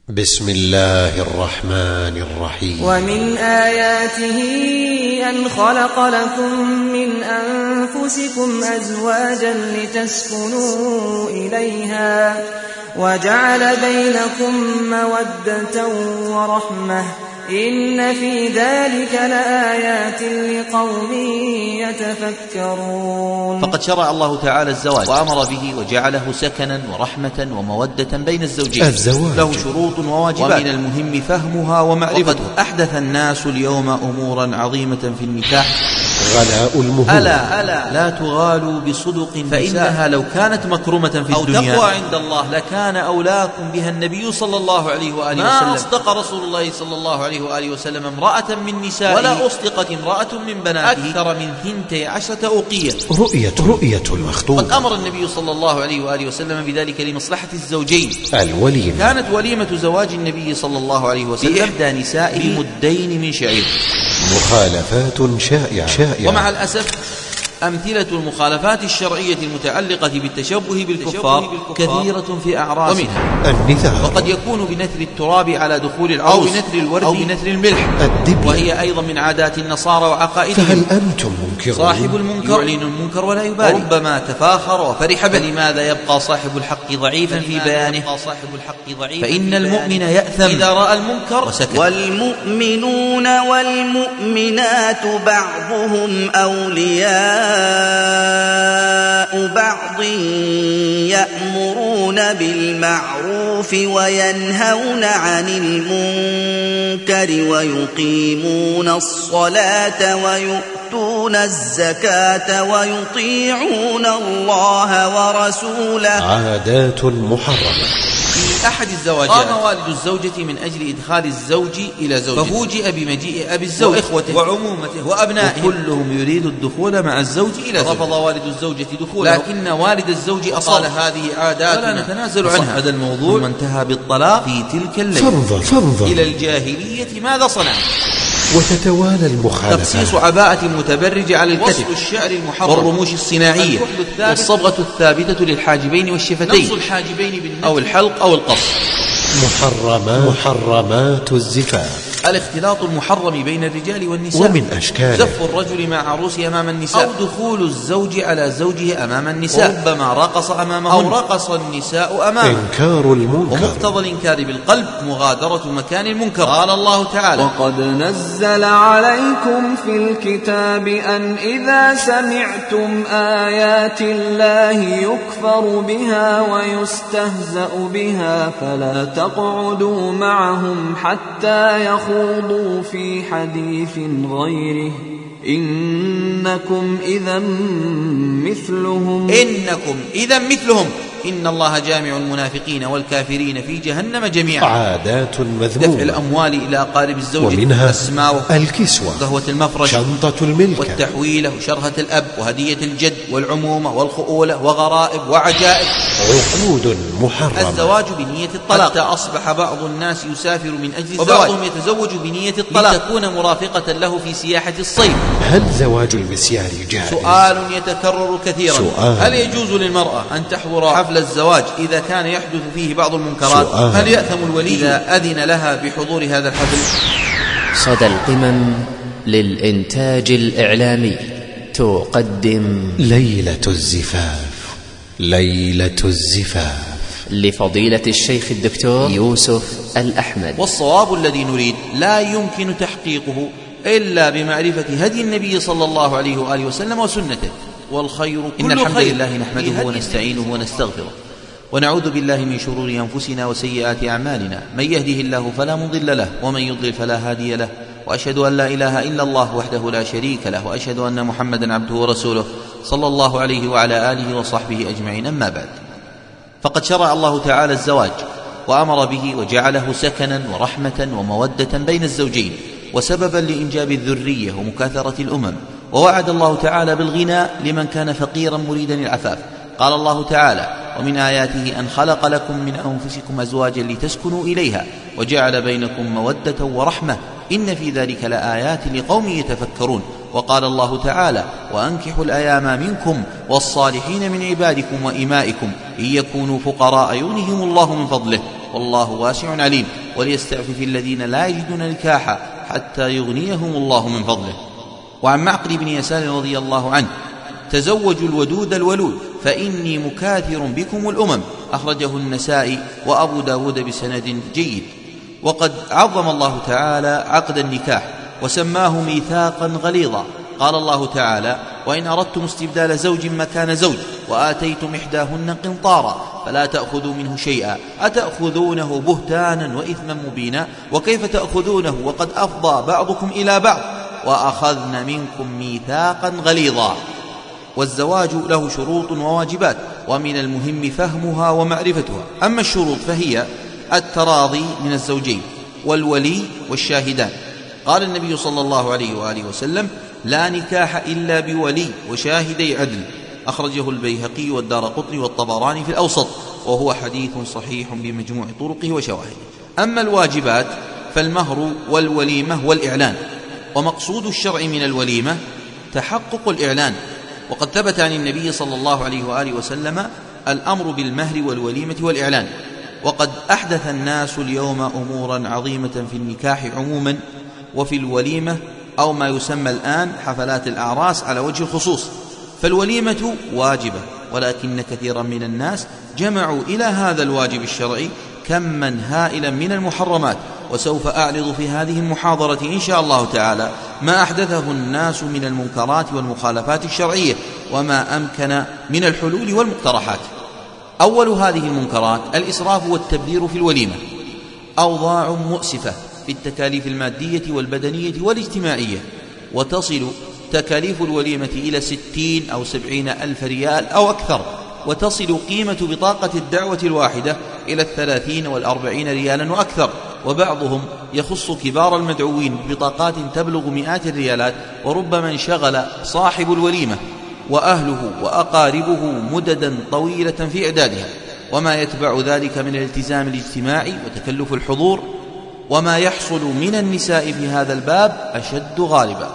بسم الله الرحمن الرحيم. ومن آياته أن خلق لكم من أنفسكم أزواجا لتسكنوا إليها وجعل بينكم مودة ورحمة إن في ذلك لآيات لقوم يتفكرون. فقد شرع الله تعالى الزواج وأمر به وجعله سكنا ورحمة ومودة بين الزوجين. الزواج له شروط وواجبات، ومن المهم فهمها ومعرفته. أحدث الناس اليوم أمورا عظيمة في النكاح: غلاء المهور. ألا لا تغالوا بصدق فإنها لو كانت مكرمة في الدنيا أو تقوى عند الله لكان أولاكم بها النبي صلى الله عليه وآله وسلم. ما أصدق رسول الله صلى الله عليه وآله وسلم امرأة من نسائه ولا أصدقت امرأة من بناته أكثر من 12 أوقية. رؤية المخطوب. قد أمر النبي صلى الله عليه وآله وسلم بذلك لمصلحة الزوجين. الوليمة. كانت وليمة زواج النبي صلى الله عليه وسلم بإحدى نسائه مدين من شعير. مخالفات شائعة. ومع الأسف أمثلة المخالفات الشرعية المتعلقة بالتشبه بالكفار كثيرة في أعراضها، ومنها النثار، وقد يكون بنثر التراب على دخول العروس أو بنثر الورد أو بنثر الملح، وهي أيضا من عادات النصارى وعقائدهم. فهل أنتم منكرون؟ صاحب المنكر يعلن المنكر ولا يبالي، وربما تفاخر وفرح به. لماذا يبقى صاحب الحق ضعيفا في بيانه؟ فإن المؤمن يأثم إذا رأى المنكر وسكت. والمؤمنون والمؤمنات بعضهم أولياء بعض يأمرون بالمعروف وينهون عن المنكر ويقيمون الصلاة ويؤتون الزكاة ويطيعون الله ورسوله. عادات محرمة. في أحد الزواجات قام والد الزوجة من أجل إدخال الزوج إلى زوجته، ففوجئ بمجيء أبي الزوج وإخوته وعمومته وأبنائه، وكلهم يريد الدخول مع الزوج إلى زوجته. رفض والد الزوجة دخوله، لكن والد الزوج أصال هذه عادات ولا نتنازل عنها. هذا الموضوع ثم انتهى بالطلاق في تلك الليلة. فانظر إلى الجاهلية ماذا صنع. وتتوالى المخالفات: تخصيص عباءة متبرجة على الكتف، وصل الشعر المحرم، والرموش الصناعية، والصبغة الثابتة للحاجبين والشفتين، نقص الحاجبين بالنتف أو الحلق أو القص. محرمات الزفاف: الاختلاط المحرم بين الرجال والنساء، ومن أشكاله زف الرجل مع عروسه أمام النساء، أو دخول الزوج على زوجه أمام النساء، وربما رقص أمامهن أو رقص النساء أمامه. إنكار المنكر، ومقتضى الإنكار بالقلب مغادرة مكان المنكر. قال الله تعالى: وقد نزل عليكم في الكتاب أن إذا سمعتم آيات الله يكفر بها ويستهزأ بها فلا تقعدوا معهم حتى يخوضوا في حديث غيره إنكم إذا مثلهم إن الله جامع المنافقين والكافرين في جهنم جميعا. عادات مذمومة: دفع الأموال إلى أقارب الزوج، ومنها السماوة، الكسوة، قهوة المفرش، شنطة الملكة، والتحويلة، وشرهة الأب، وهدية الجد، والعمومة، والخؤولة، وغرائب، وعجائب. عقود محرمة: الزواج بنية الطلاق، حتى أصبح بعض الناس يسافر من أجل الزواج، وبعضهم يتزوج بنية الطلاق لتكون مرافقة له في سياحة الصيف. هل زواج المسيار جائز؟ سؤال يتكرر كثيرا. هل يجوز للمرأة أن تحضر حفل الزواج إذا كان يحدث فيه بعض المنكرات؟ هل يأثم الولي إذا أذن لها بحضور هذا الحفل؟ صدى القمم للإنتاج الإعلامي تقدم ليلة الزفاف لفضيلة الشيخ الدكتور يوسف الأحمد. والصواب الذي نريد لا يمكن تحقيقه إلا بمعرفة هدي النبي صلى الله عليه وآله وسلم وسنته. والخير إن الحمد لله نحمده ونستعينه ونستغفره، ونعوذ بالله من شرور أنفسنا وسيئات أعمالنا. من يهده الله فلا مضل له، ومن يضلل فلا هادي له، وأشهد أن لا إله إلا الله وحده لا شريك له، وأشهد أن محمدا عبده ورسوله صلى الله عليه وعلى آله وصحبه أجمعين. أما بعد، فقد شرع الله تعالى الزواج وأمر به وجعله سكنا ورحمة ومودة بين الزوجين، وسببا لإنجاب الذرية ومكاثرة الأمم. ووعد الله تعالى بالغنى لمن كان فقيرا مريدا العفاف. قال الله تعالى: ومن آياته أن خلق لكم من أنفسكم أزواجا لتسكنوا إليها وجعل بينكم مودة ورحمة إن في ذلك لآيات لقوم يتفكرون. وقال الله تعالى: وأنكحوا الأيام منكم والصالحين من عبادكم وإمائكم إن يكونوا فقراء يغنهم الله من فضله والله واسع عليم. وليستعفف الذين لا يجدون نكاحا حتى يغنيهم الله من فضله. وعن معقل بن يسار رضي الله عنه: تزوجوا الودود الولود فإني مكاثر بكم الأمم. أخرجه النسائي وأبو داود بسند جيد. وقد عظم الله تعالى عقد النكاح وسماه ميثاقا غليظا. قال الله تعالى: وإن أردتم استبدال زوج مكان زوج وآتيتم إحداهن قنطارا فلا تأخذوا منه شيئا أتأخذونه بهتانا وإثما مبينا وكيف تأخذونه وقد أفضى بعضكم إلى بعض وأخذن منكم ميثاقا غليظا. والزواج له شروط وواجبات، ومن المهم فهمها ومعرفتها. أما الشروط فهي التراضي من الزوجين والولي والشاهدان. قال النبي صلى الله عليه وآله وسلم: لا نكاح إلا بولي وشاهدي عدل. أخرجه البيهقي والدارقطني والطبراني في الأوسط، وهو حديث صحيح بمجموع طرقه وشواهده. أما الواجبات فالمهر والوليمة والإعلان. ومقصود الشرع من الوليمة تحقق الإعلان، وقد ثبت عن النبي صلى الله عليه وآله وسلم الأمر بالمهر والوليمة والإعلان. وقد أحدث الناس اليوم أمورا عظيمة في النكاح عموما وفي الوليمة أو ما يسمى الآن حفلات الأعراس على وجه الخصوص. فالوليمة واجبة، ولكن كثيرا من الناس جمعوا إلى هذا الواجب الشرعي كما هائلا من المحرمات. وسوف أعرض في هذه المحاضرة إن شاء الله تعالى ما أحدثه الناس من المنكرات والمخالفات الشرعية وما أمكن من الحلول والمقترحات. أول هذه المنكرات الإسراف والتبذير في الوليمة. أوضاع مؤسفة في التكاليف المادية والبدنية والاجتماعية، وتصل تكاليف الوليمة إلى 60 أو 70 ألف ريال أو أكثر، وتصل قيمة بطاقة الدعوة الواحدة إلى 30 والأربعين ريالا وأكثر. وبعضهم يخص كبار المدعوين ببطاقات تبلغ مئات الريالات، وربما انشغل صاحب الوليمة وأهله وأقاربه مددا طويلة في إعدادها، وما يتبع ذلك من الالتزام الاجتماعي وتكلف الحضور. وما يحصل من النساء في هذا الباب أشد غالبا.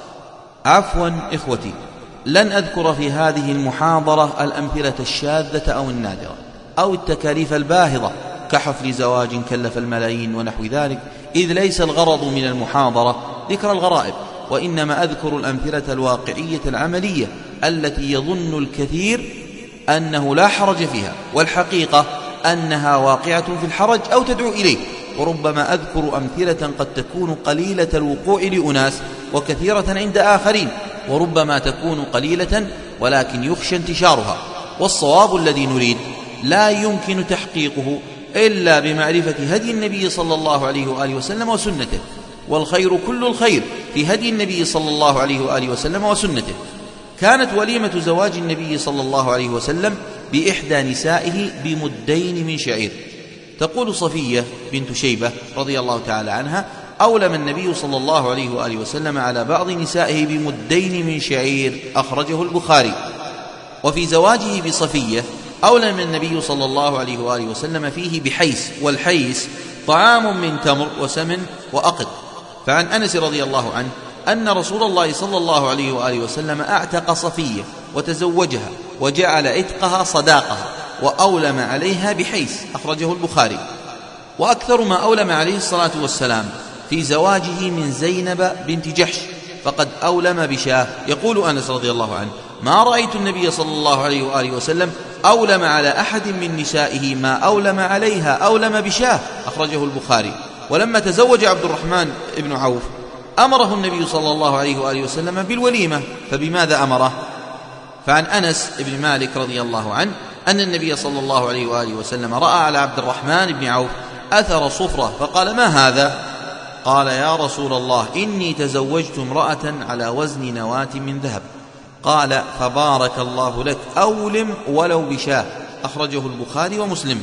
عفوا إخوتي، لن أذكر في هذه المحاضرة الأمثلة الشاذة أو النادرة أو التكاليف الباهظة كحفل زواج كلف الملايين ونحو ذلك، إذ ليس الغرض من المحاضرة ذكر الغرائب، وإنما أذكر الأمثلة الواقعية العملية التي يظن الكثير أنه لا حرج فيها، والحقيقة أنها واقعة في الحرج أو تدعو إليه. وربما أذكر أمثلة قد تكون قليلة الوقوع لأناس وكثيرة عند آخرين، وربما تكون قليلة ولكن يخشى انتشارها. والصواب الذي نريد لا يمكن تحقيقه إلا بمعرفة هدي النبي صلى الله عليه وآله وسلم وسنته، والخير كل الخير في هدي النبي صلى الله عليه وآله وسلم وسنته. كانت وليمة زواج النبي صلى الله عليه وسلم بإحدى نسائه بمدين من شعير. تقول صفية بنت شيبة رضي الله تعالى عنها: أولم النبي صلى الله عليه وآله وسلم على بعض نسائه بمدين من شعير. أخرجه البخاري. وفي زواجه بصفية أولم النبي صلى الله عليه وآله وسلم فيه بحيس، والحيس طعام من تمر وسمن وأقط. فعن أنس رضي الله عنه أن رسول الله صلى الله عليه وآله وسلم أعتق صفية وتزوجها وجعل عتقها صداقها وأولم عليها بحيس. أخرجه البخاري. وأكثر ما أولم عليه الصلاة والسلام في زواجه من زينب بنت جحش، فقد أولم بشاه. يقول أنس رضي الله عنه: ما رأيت النبي صلى الله عليه وآله وسلم أولم على أحد من نسائه ما أولم عليها أولم بشاه. أخرجه البخاري. ولما تزوج عبد الرحمن بن عوف أمره النبي صلى الله عليه وآله وسلم بالوليمة، فبماذا أمره؟ فعن أنس بن مالك رضي الله عنه أن النبي صلى الله عليه وآله وسلم رأى على عبد الرحمن بن عوف أثر صفرة فقال: ما هذا؟ قال: يا رسول الله، إني تزوجت امرأة على وزن نواة من ذهب. قال: فبارك الله لك، أولم ولو بشاه. أخرجه البخاري ومسلم.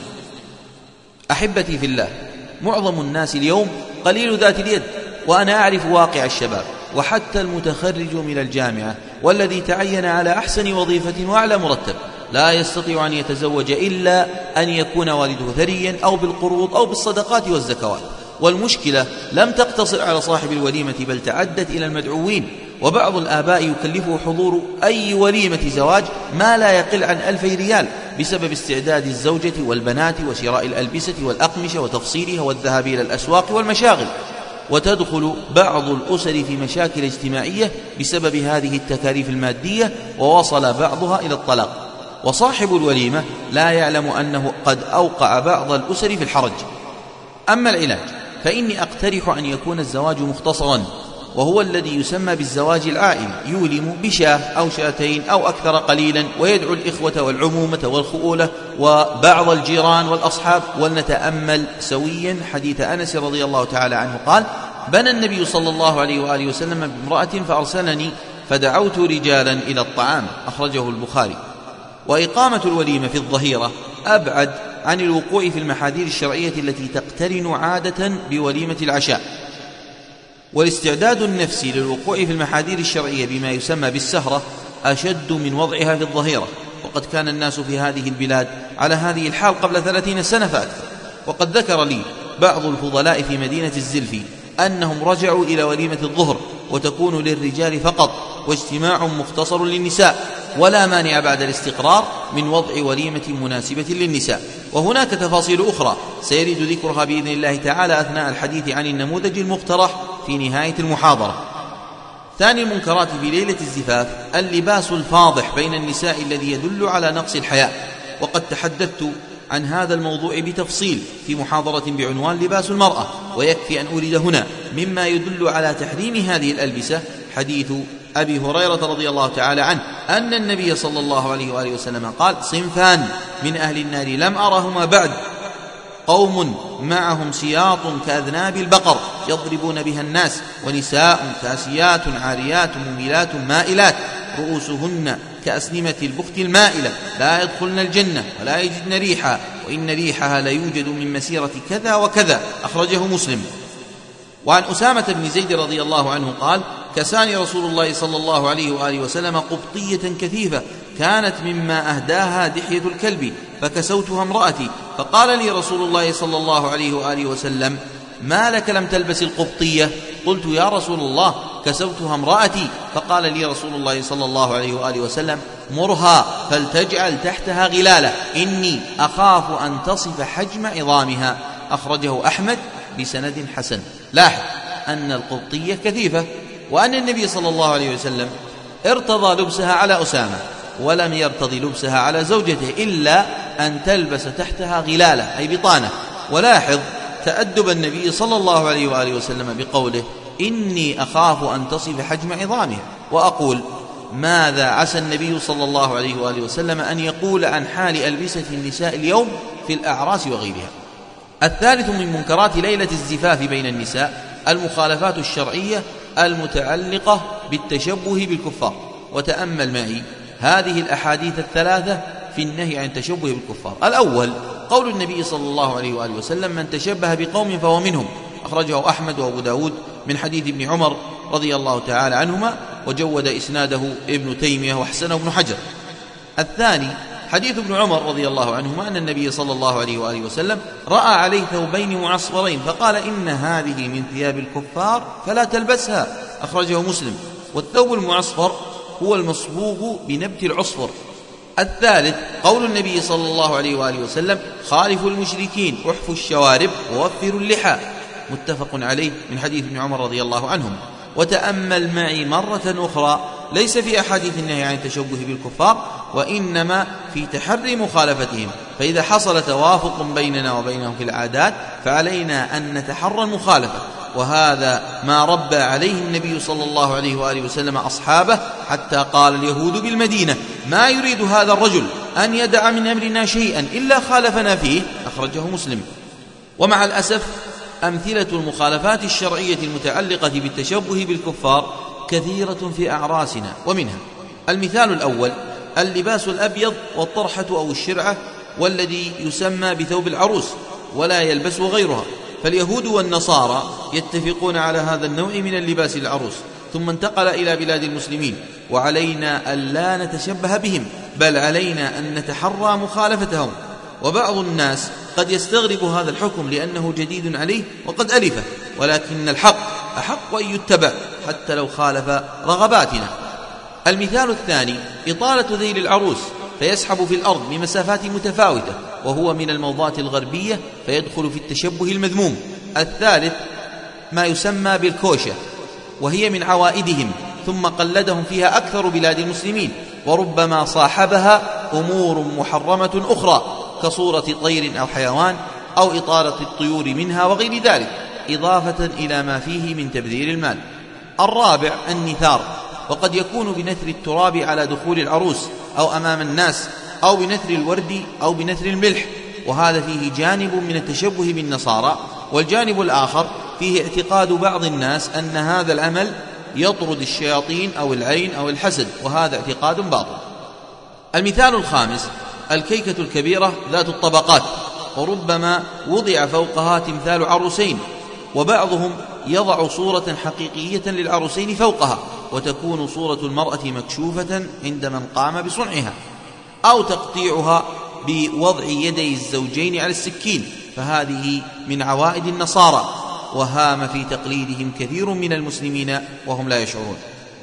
أحبتي في الله، معظم الناس اليوم قليل ذات اليد، وأنا أعرف واقع الشباب وحتى المتخرج من الجامعة والذي تعين على أحسن وظيفة وأعلى مرتب لا يستطيع أن يتزوج إلا أن يكون والده ثريا أو بالقروض أو بالصدقات والزكوات. والمشكلة لم تقتصر على صاحب الوليمة بل تعدت إلى المدعوين. وبعض الآباء يكلفه حضور أي وليمة زواج ما لا يقل عن 2000 ريال، بسبب استعداد الزوجة والبنات وشراء الألبسة والأقمشة وتفصيلها والذهاب إلى الأسواق والمشاغل. وتدخل بعض الأسر في مشاكل اجتماعية بسبب هذه التكاليف المادية، ووصل بعضها إلى الطلاق. وصاحب الوليمة لا يعلم أنه قد أوقع بعض الأسر في الحرج. أما العلاج فإني أقترح أن يكون الزواج مختصرا، وهو الذي يسمى بالزواج العائلي، يولم بشاة أو شاتين أو أكثر قليلا، ويدعو الإخوة والعمومة والخؤولة وبعض الجيران والأصحاب. ولنتأمل سويا حديث أنس رضي الله تعالى عنه قال: بنى النبي صلى الله عليه وآله وسلم بامرأة فأرسلني فدعوت رجالا إلى الطعام، أخرجه البخاري. وإقامة الوليمة في الظهيرة أبعد عن الوقوع في المحاذير الشرعية التي تقترن عادة بوليمة العشاء. والاستعداد النفسي للوقوع في المحاذير الشرعية بما يسمى بالسهرة أشد من وضعها في الظهيرة، وقد كان الناس في هذه البلاد على هذه الحال قبل 30 سنة فأكثر. وقد ذكر لي بعض الفضلاء في مدينة الزلفي أنهم رجعوا إلى وليمة الظهر، وتكون للرجال فقط، واجتماع مختصر للنساء، ولا مانع بعد الاستقرار من وضع وليمة مناسبة للنساء. وهناك تفاصيل أخرى سيريد ذكرها بإذن الله تعالى أثناء الحديث عن النموذج المقترح في نهاية المحاضرة. ثاني المنكرات في ليلة الزفاف اللباس الفاضح بين النساء الذي يدل على نقص الحياء، وقد تحدثت عن هذا الموضوع بتفصيل في محاضرة بعنوان لباس المرأة، ويكفي أن أورد هنا مما يدل على تحريم هذه الألبسة حديث أبي هريرة رضي الله تعالى عنه أن النبي صلى الله عليه وآله وسلم قال: صنفان من أهل النار لم أرهما بعد، قوم معهم سياط كأذناب البقر يضربون بها الناس، ونساء كاسيات عاريات مميلات مائلات رؤوسهن كأسنمة البخت المائلة لا يدخلن الجنة ولا يجدن ريحها، وإن ريحها ليوجد من مسيرة كذا وكذا، أخرجه مسلم. وعن أسامة بن زيد رضي الله عنه قال: كساني رسول الله صلى الله عليه وآله وسلم قبطية كثيفة كانت مما أهداها دحية الكلب، فكسوتها امرأتي، فقال لي رسول الله صلى الله عليه وآله وسلم: ما لك لم تلبس القبطية؟ قلت: يا رسول الله كسوتها امرأتي. فقال لي رسول الله صلى الله عليه وآله وسلم: مرها فلتجعل تحتها غلالة، إني أخاف أن تصف حجم عظامها، أخرجه أحمد بسند حسن. لاحظ أن القبطية كثيفة، وأن النبي صلى الله عليه وسلم ارتضى لبسها على أسامة، ولم يرتضي لبسها على زوجته إلا أن تلبس تحتها غلالة أي بطانة. ولاحظ تأدب النبي صلى الله عليه وآله وسلم بقوله: إني أخاف أن تصف حجم عظامها. وأقول: ماذا عسى النبي صلى الله عليه وآله وسلم أن يقول عن حال ألبسة النساء اليوم في الأعراس وغيرها. الثالث من منكرات ليلة الزفاف بين النساء المخالفات الشرعية المتعلقة بالتشبه بالكفار. وتأمل معي هذه الأحاديث الثلاثة في النهي عن التشبه بالكفار. الأول قول النبي صلى الله عليه وآله وسلم: من تشبه بقوم فهو منهم، أخرجه أحمد وأبو داود من حديث ابن عمر رضي الله تعالى عنهما، وجود إسناده ابن تيمية وحسنه ابن حجر. الثاني حديث ابن عمر رضي الله عنهما أن النبي صلى الله عليه وآله وسلم رأى عليه ثوبين معصفرين فقال: إن هذه من ثياب الكفار فلا تلبسها، أخرجه مسلم. والثوب المعصفر هو المصبوغ بنبت العصفر. الثالث قول النبي صلى الله عليه وآله وسلم: خالفوا المشركين، احفوا الشوارب ووفروا اللحى، متفق عليه من حديث ابن عمر رضي الله عنهم. وتأمل معي مرة أخرى ليس في أحاديث النهي عن التشبه بالكفار، وإنما في تحري مخالفتهم. فإذا حصل توافق بيننا وبينهم في العادات فعلينا أن نتحرى المخالفة، وهذا ما ربى عليه النبي صلى الله عليه وآله وسلم أصحابه، حتى قال اليهود بالمدينة: ما يريد هذا الرجل أن يدع من أمرنا شيئا إلا خالفنا فيه، أخرجه مسلم. ومع الأسف أمثلة المخالفات الشرعية المتعلقة بالتشبه بالكفار كثيرة في أعراسنا، ومنها المثال الأول اللباس الأبيض والطرحة أو الشرعة، والذي يسمى بثوب العروس ولا يلبس غيرها. فاليهود والنصارى يتفقون على هذا النوع من اللباس العروس، ثم انتقل إلى بلاد المسلمين، وعلينا ألا نتشبه بهم، بل علينا أن نتحرى مخالفتهم. وبعض الناس قد يستغرب هذا الحكم لأنه جديد عليه وقد ألفه، ولكن الحق أحق أن يتبع حتى لو خالف رغباتنا. المثال الثاني إطالة ذيل العروس، فيسحب في الأرض بمسافات متفاوتة، وهو من الموضات الغربية فيدخل في التشبه المذموم. الثالث ما يسمى بالكوشة، وهي من عوائدهم، ثم قلدهم فيها أكثر بلاد المسلمين، وربما صاحبها أمور محرمة أخرى كصورة طير أو حيوان أو إطالة الطيور منها وغير ذلك، إضافة إلى ما فيه من تبذير المال. الرابع النثار، وقد يكون بنثر التراب على دخول العروس أو أمام الناس، أو بنثر الورد أو بنثر الملح، وهذا فيه جانب من التشبه بالنصارى. والجانب الآخر فيه اعتقاد بعض الناس أن هذا العمل يطرد الشياطين أو العين أو الحسد، وهذا اعتقاد باطل. المثال الخامس الكيكة الكبيرة ذات الطبقات، وربما وضع فوقها تمثال عروسين، وبعضهم يضع صورة حقيقية للعروسين فوقها، وتكون صورة المرأة مكشوفة عند من قام بصنعها، أو تقطيعها بوضع يدي الزوجين على السكين، فهذه من عوائد النصارى، وهام في تقليدهم كثير من المسلمين وهم لا يشعرون.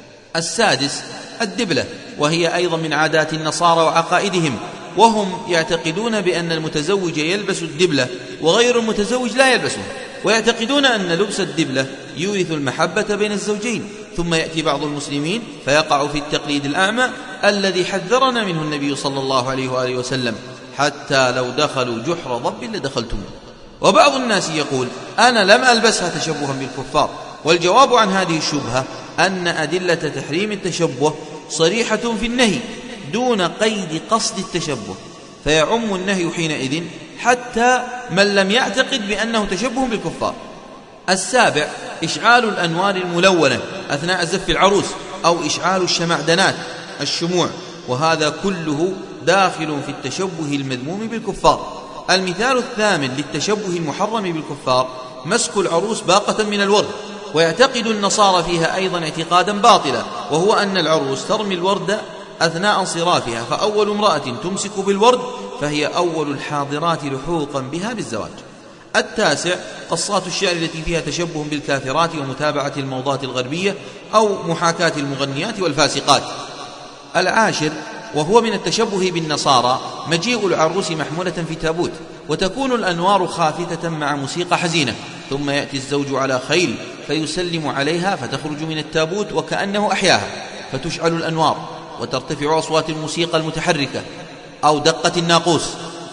السادس الدبلة، وهي أيضا من عادات النصارى وعقائدهم، وهم يعتقدون بأن المتزوج يلبس الدبلة وغير المتزوج لا يلبسه، ويعتقدون أن لبس الدبلة يورث المحبة بين الزوجين. ثم يأتي بعض المسلمين فيقع في التقليد الأعمى الذي حذرنا منه النبي صلى الله عليه وآله وسلم، حتى لو دخلوا جحر ضب لدخلتموه. وبعض الناس يقول أنا لم ألبسها تشبها بالكفار. والجواب عن هذه الشبهة أن أدلة تحريم التشبه صريحة في النهي دون قيد قصد التشبه، فيعم النهي حينئذ حتى من لم يعتقد بأنه تشبه بالكفار. السابع إشعال الأنوار الملونة أثناء زف العروس، أو إشعال الشمعدنات الشموع، وهذا كله داخل في التشبه المذموم بالكفار. المثال الثامن للتشبه المحرم بالكفار مسك العروس باقة من الورد، ويعتقد النصارى فيها أيضا اعتقادا باطلا، وهو أن العروس ترمي الورد أثناء انصرافها، فأول امرأة تمسك بالورد فهي أول الحاضرات لحوقا بها بالزواج. التاسع قصات الشعر التي فيها تشبه بالكافرات ومتابعة الموضات الغربية أو محاكاة المغنيات والفاسقات. العاشر وهو من التشبه بالنصارى مجيء العروس محمولة في تابوت، وتكون الأنوار خافتة مع موسيقى حزينة، ثم يأتي الزوج على خيل فيسلم عليها فتخرج من التابوت وكأنه أحياها، فتشعل الأنوار وترتفع أصوات الموسيقى المتحركة أو دقة الناقوس،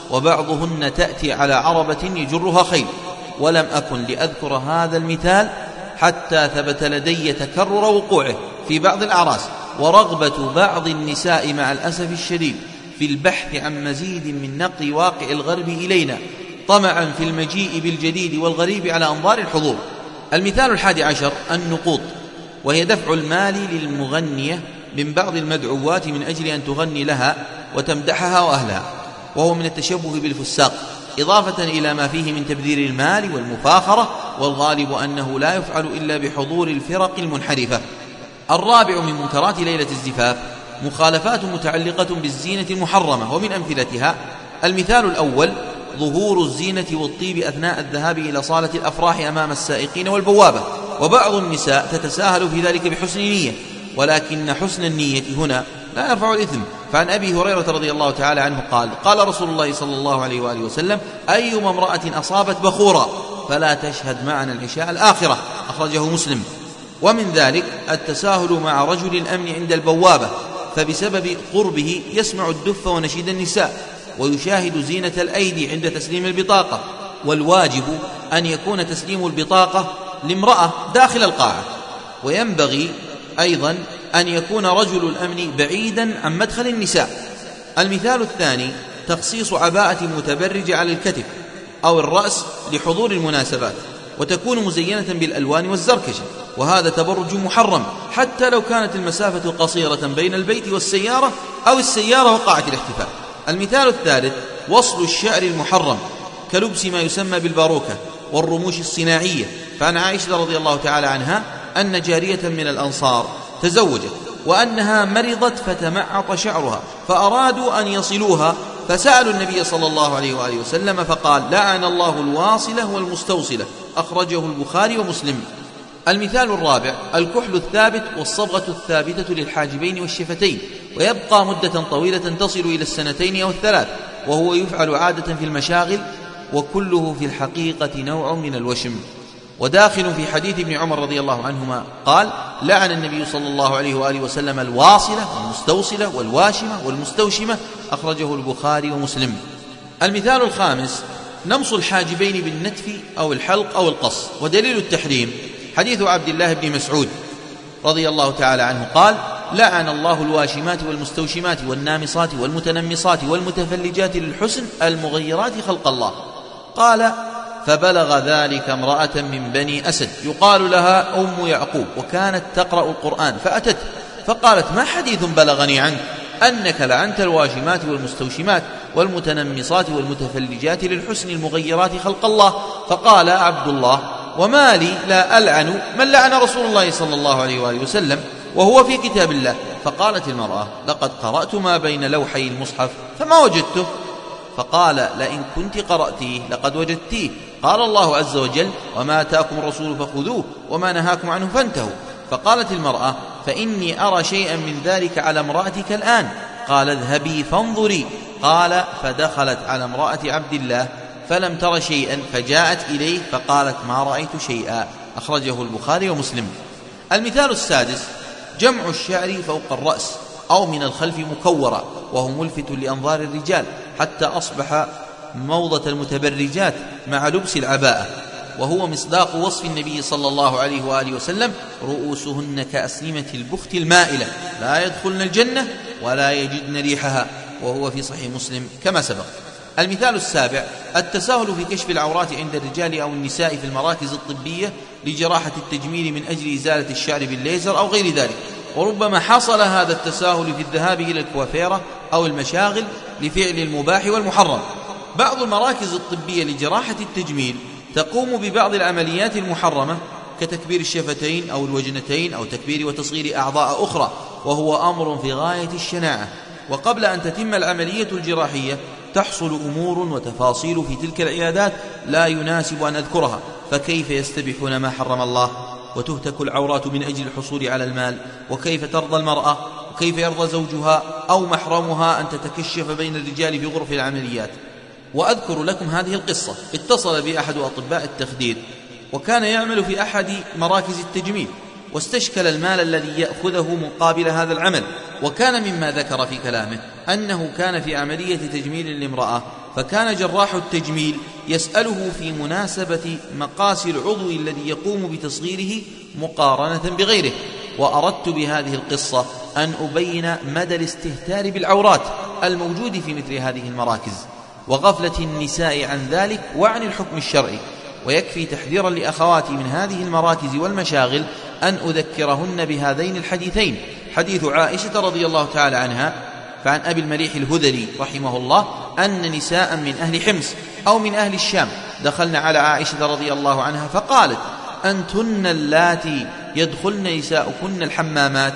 وبعضهن تأتي على عربة يجرها خيل. ولم أكن لأذكر هذا المثال حتى ثبت لدي تكرر وقوعه في بعض الأعراس، ورغبة بعض النساء مع الأسف الشديد في البحث عن مزيد من نقل واقع الغرب إلينا، طمعا في المجيء بالجديد والغريب على أنظار الحضور. المثال 11 النقوط، وهي دفع المال للمغنية من بعض المدعوات من أجل أن تغني لها وتمدحها وأهلها، وهو من التشبه بالفساق، إضافة إلى ما فيه من تبذير المال والمفاخرة، والغالب أنه لا يفعل إلا بحضور الفرق المنحرفة. الرابع من منكرات ليلة الزفاف مخالفات متعلقة بالزينة المحرمة، ومن أمثلتها المثال الأول ظهور الزينة والطيب أثناء الذهاب إلى صالة الأفراح أمام السائقين والبوابة، وبعض النساء تتساهل في ذلك بحسن نية، ولكن حسن النية هنا لا يرفع الإثم. فعن أبي هريرة رضي الله تعالى عنه قال قال رسول الله صلى الله عليه وآله وسلم أيما امرأة أصابت بخورا فلا تشهد معنا العشاء الآخرة، أخرجه مسلم. ومن ذلك التساهل مع رجل الأمن عند البوابة، فبسبب قربه يسمع الدف ونشيد النساء، ويشاهد زينة الأيدي عند تسليم البطاقة، والواجب أن يكون تسليم البطاقة لامرأة داخل القاعة، وينبغي أيضا أن يكون رجل الأمن بعيدا عن مدخل النساء. المثال الثاني تخصيص عباءة متبرجة على الكتف أو الرأس لحضور المناسبات، وتكون مزينة بالألوان والزركشة، وهذا تبرج محرم حتى لو كانت المسافة قصيرة بين البيت والسيارة أو السيارة وقاعة الاحتفال. المثال الثالث وصل الشعر المحرم كلبس ما يسمى بالباروكة والرموش الصناعية. فعن عائشة رضي الله تعالى عنها أن جارية من الأنصار تزوجت وأنها مرضت فتمعط شعرها، فأرادوا أن يصلوها فسألوا النبي صلى الله عليه وآله وسلم فقال لعن الله الواصلة والمستوصلة، أخرجه البخاري ومسلم. المثال الرابع: الكحل الثابت والصبغة الثابتة للحاجبين والشفتين، ويبقى مدة طويلة تصل إلى 2 أو 3، وهو يفعل عادة في المشاغل، وكله في الحقيقة نوع من الوشم. وداخل في حديث ابن عمر رضي الله عنهما قال: لعن النبي صلى الله عليه وآله وسلم الواصلة والمستوصلة والواشمة والمستوشمة، أخرجه البخاري ومسلم. المثال الخامس: نمص الحاجبين بالنتف أو الحلق أو القص. ودليل التحريم حديث عبد الله بن مسعود رضي الله تعالى عنه قال: لعن الله الواشمات والمستوشمات والنامصات والمتنمصات والمتفلجات للحسن المغيرات خلق الله. قال: فبلغ ذلك امرأة من بني أسد يقال لها أم يعقوب، وكانت تقرأ القرآن، فأتت فقالت: ما حديث بلغني عنك أنك لعنت الواشمات والمستوشمات والمتنمصات والمتفلجات للحسن المغيرات خلق الله؟ فقال عبد الله: وما لي لا ألعن من لعن رسول الله صلى الله عليه وآله وسلم وهو في كتاب الله. فقالت المرأة: لقد قرأت ما بين لوحي المصحف فما وجدته. فقال: لئن كنت قرأتيه لقد وجدتيه. قال الله عز وجل: وما آتاكم الرسول فخذوه وما نهاكم عنه فانتهوا. فقالت المرأة: فإني أرى شيئا من ذلك على امرأتك الآن. قال: اذهبي فانظري. قال: فدخلت على امرأة عبد الله فلم تر شيئا، فجاءت إليه فقالت: ما رأيت شيئا، أخرجه البخاري ومسلم. المثال السادس: جمع الشعر فوق الرأس أو من الخلف مكورا، وهو ملفت لأنظار الرجال حتى أصبح موضة المتبرجات مع لبس العباءة، وهو مصداق وصف النبي صلى الله عليه وآله وسلم: رؤوسهن كأسنمة البخت المائلة لا يدخلن الجنة ولا يجدن ريحها، وهو في صحيح مسلم كما سبق. المثال السابع: التساهل في كشف العورات عند الرجال أو النساء في المراكز الطبية لجراحة التجميل من أجل إزالة الشعر بالليزر أو غير ذلك. وربما حصل هذا التساهل في الذهاب إلى الكوافيرة أو المشاغل لفعل المباح والمحرم. بعض المراكز الطبية لجراحة التجميل تقوم ببعض العمليات المحرمة كتكبير الشفتين أو الوجنتين أو تكبير وتصغير أعضاء أخرى، وهو أمر في غاية الشناعة. وقبل أن تتم العملية الجراحية تحصل أمور وتفاصيل في تلك العيادات لا يناسب أن أذكرها، فكيف يستبيحون ما حرم الله وتهتك العورات من أجل الحصول على المال؟ وكيف ترضى المرأة وكيف يرضى زوجها أو محرمها أن تتكشف بين الرجال في غرف العمليات؟ وأذكر لكم هذه القصة. اتصل بي أحد أطباء التخدير وكان يعمل في أحد مراكز التجميل، واستشكل المال الذي يأخذه مقابل هذا العمل. وكان مما ذكر في كلامه أنه كان في عملية تجميل لامرأة، فكان جراح التجميل يسأله في مناسبة مقاس العضو الذي يقوم بتصغيره مقارنة بغيره. وأردت بهذه القصة أن أبين مدى الاستهتار بالعورات الموجود في مثل هذه المراكز وغفلة النساء عن ذلك وعن الحكم الشرعي. ويكفي تحذيرا لأخواتي من هذه المراكز والمشاغل أن أذكرهن بهذين الحديثين: حديث عائشة رضي الله تعالى عنها فعن أبي المليح الهذلي رحمه الله أن نساء من أهل حمص أو من أهل الشام دخلن على عائشة رضي الله عنها فقالت: أنتن اللاتي يدخلن نساؤكن الحمامات؟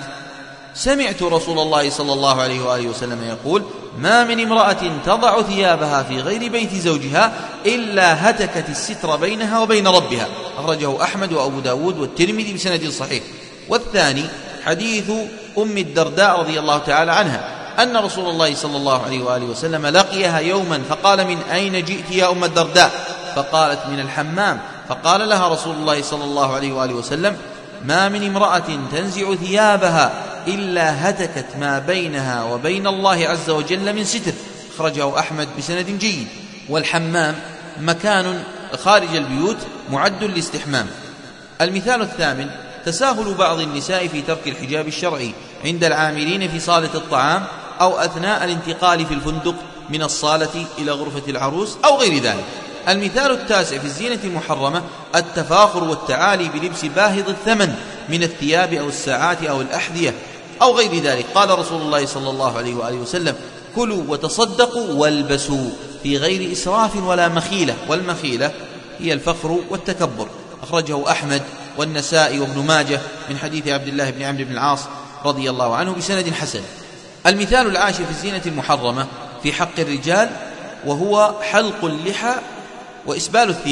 سمعت رسول الله صلى الله عليه وآله وسلم يقول: ما من امرأة تضع ثيابها في غير بيت زوجها إلا هتكت الستر بينها وبين ربها، أخرجه أحمد وأبو داود والترمذي بسند صحيح. والثاني حديث أم الدرداء رضي الله تعالى عنها أن رسول الله صلى الله عليه وآله وسلم لقيها يوما فقال: من أين جئت يا أم الدرداء؟ فقالت: من الحمام. فقال لها رسول الله صلى الله عليه وآله وسلم: ما من امرأة تنزع ثيابها إلا هتكت ما بينها وبين الله عز وجل من ستر، أخرجه أحمد بسند جيد. والحمام مكان خارج البيوت معد للاستحمام. المثال الثامن: تساهل بعض النساء في ترك الحجاب الشرعي عند العاملين في صالة الطعام أو أثناء الانتقال في الفندق من الصالة إلى غرفة العروس أو غير ذلك. المثال التاسع في الزينة المحرمة: التفاخر والتعالي بلبس باهظ الثمن من الثياب أو الساعات أو الأحذية أو غير ذلك. قال رسول الله صلى الله عليه وآله وسلم: كلوا وتصدقوا والبسوا في غير إسراف ولا مخيلة. والمخيلة هي الفخر والتكبر، أخرجه أحمد والنسائي وابن ماجه من حديث عبد الله بن عمرو بن العاص رضي الله عنه بسند حسن. المثال العاشر في الزينة المحرمة في حق الرجال، وهو حلق اللحى وإسبال الثياب.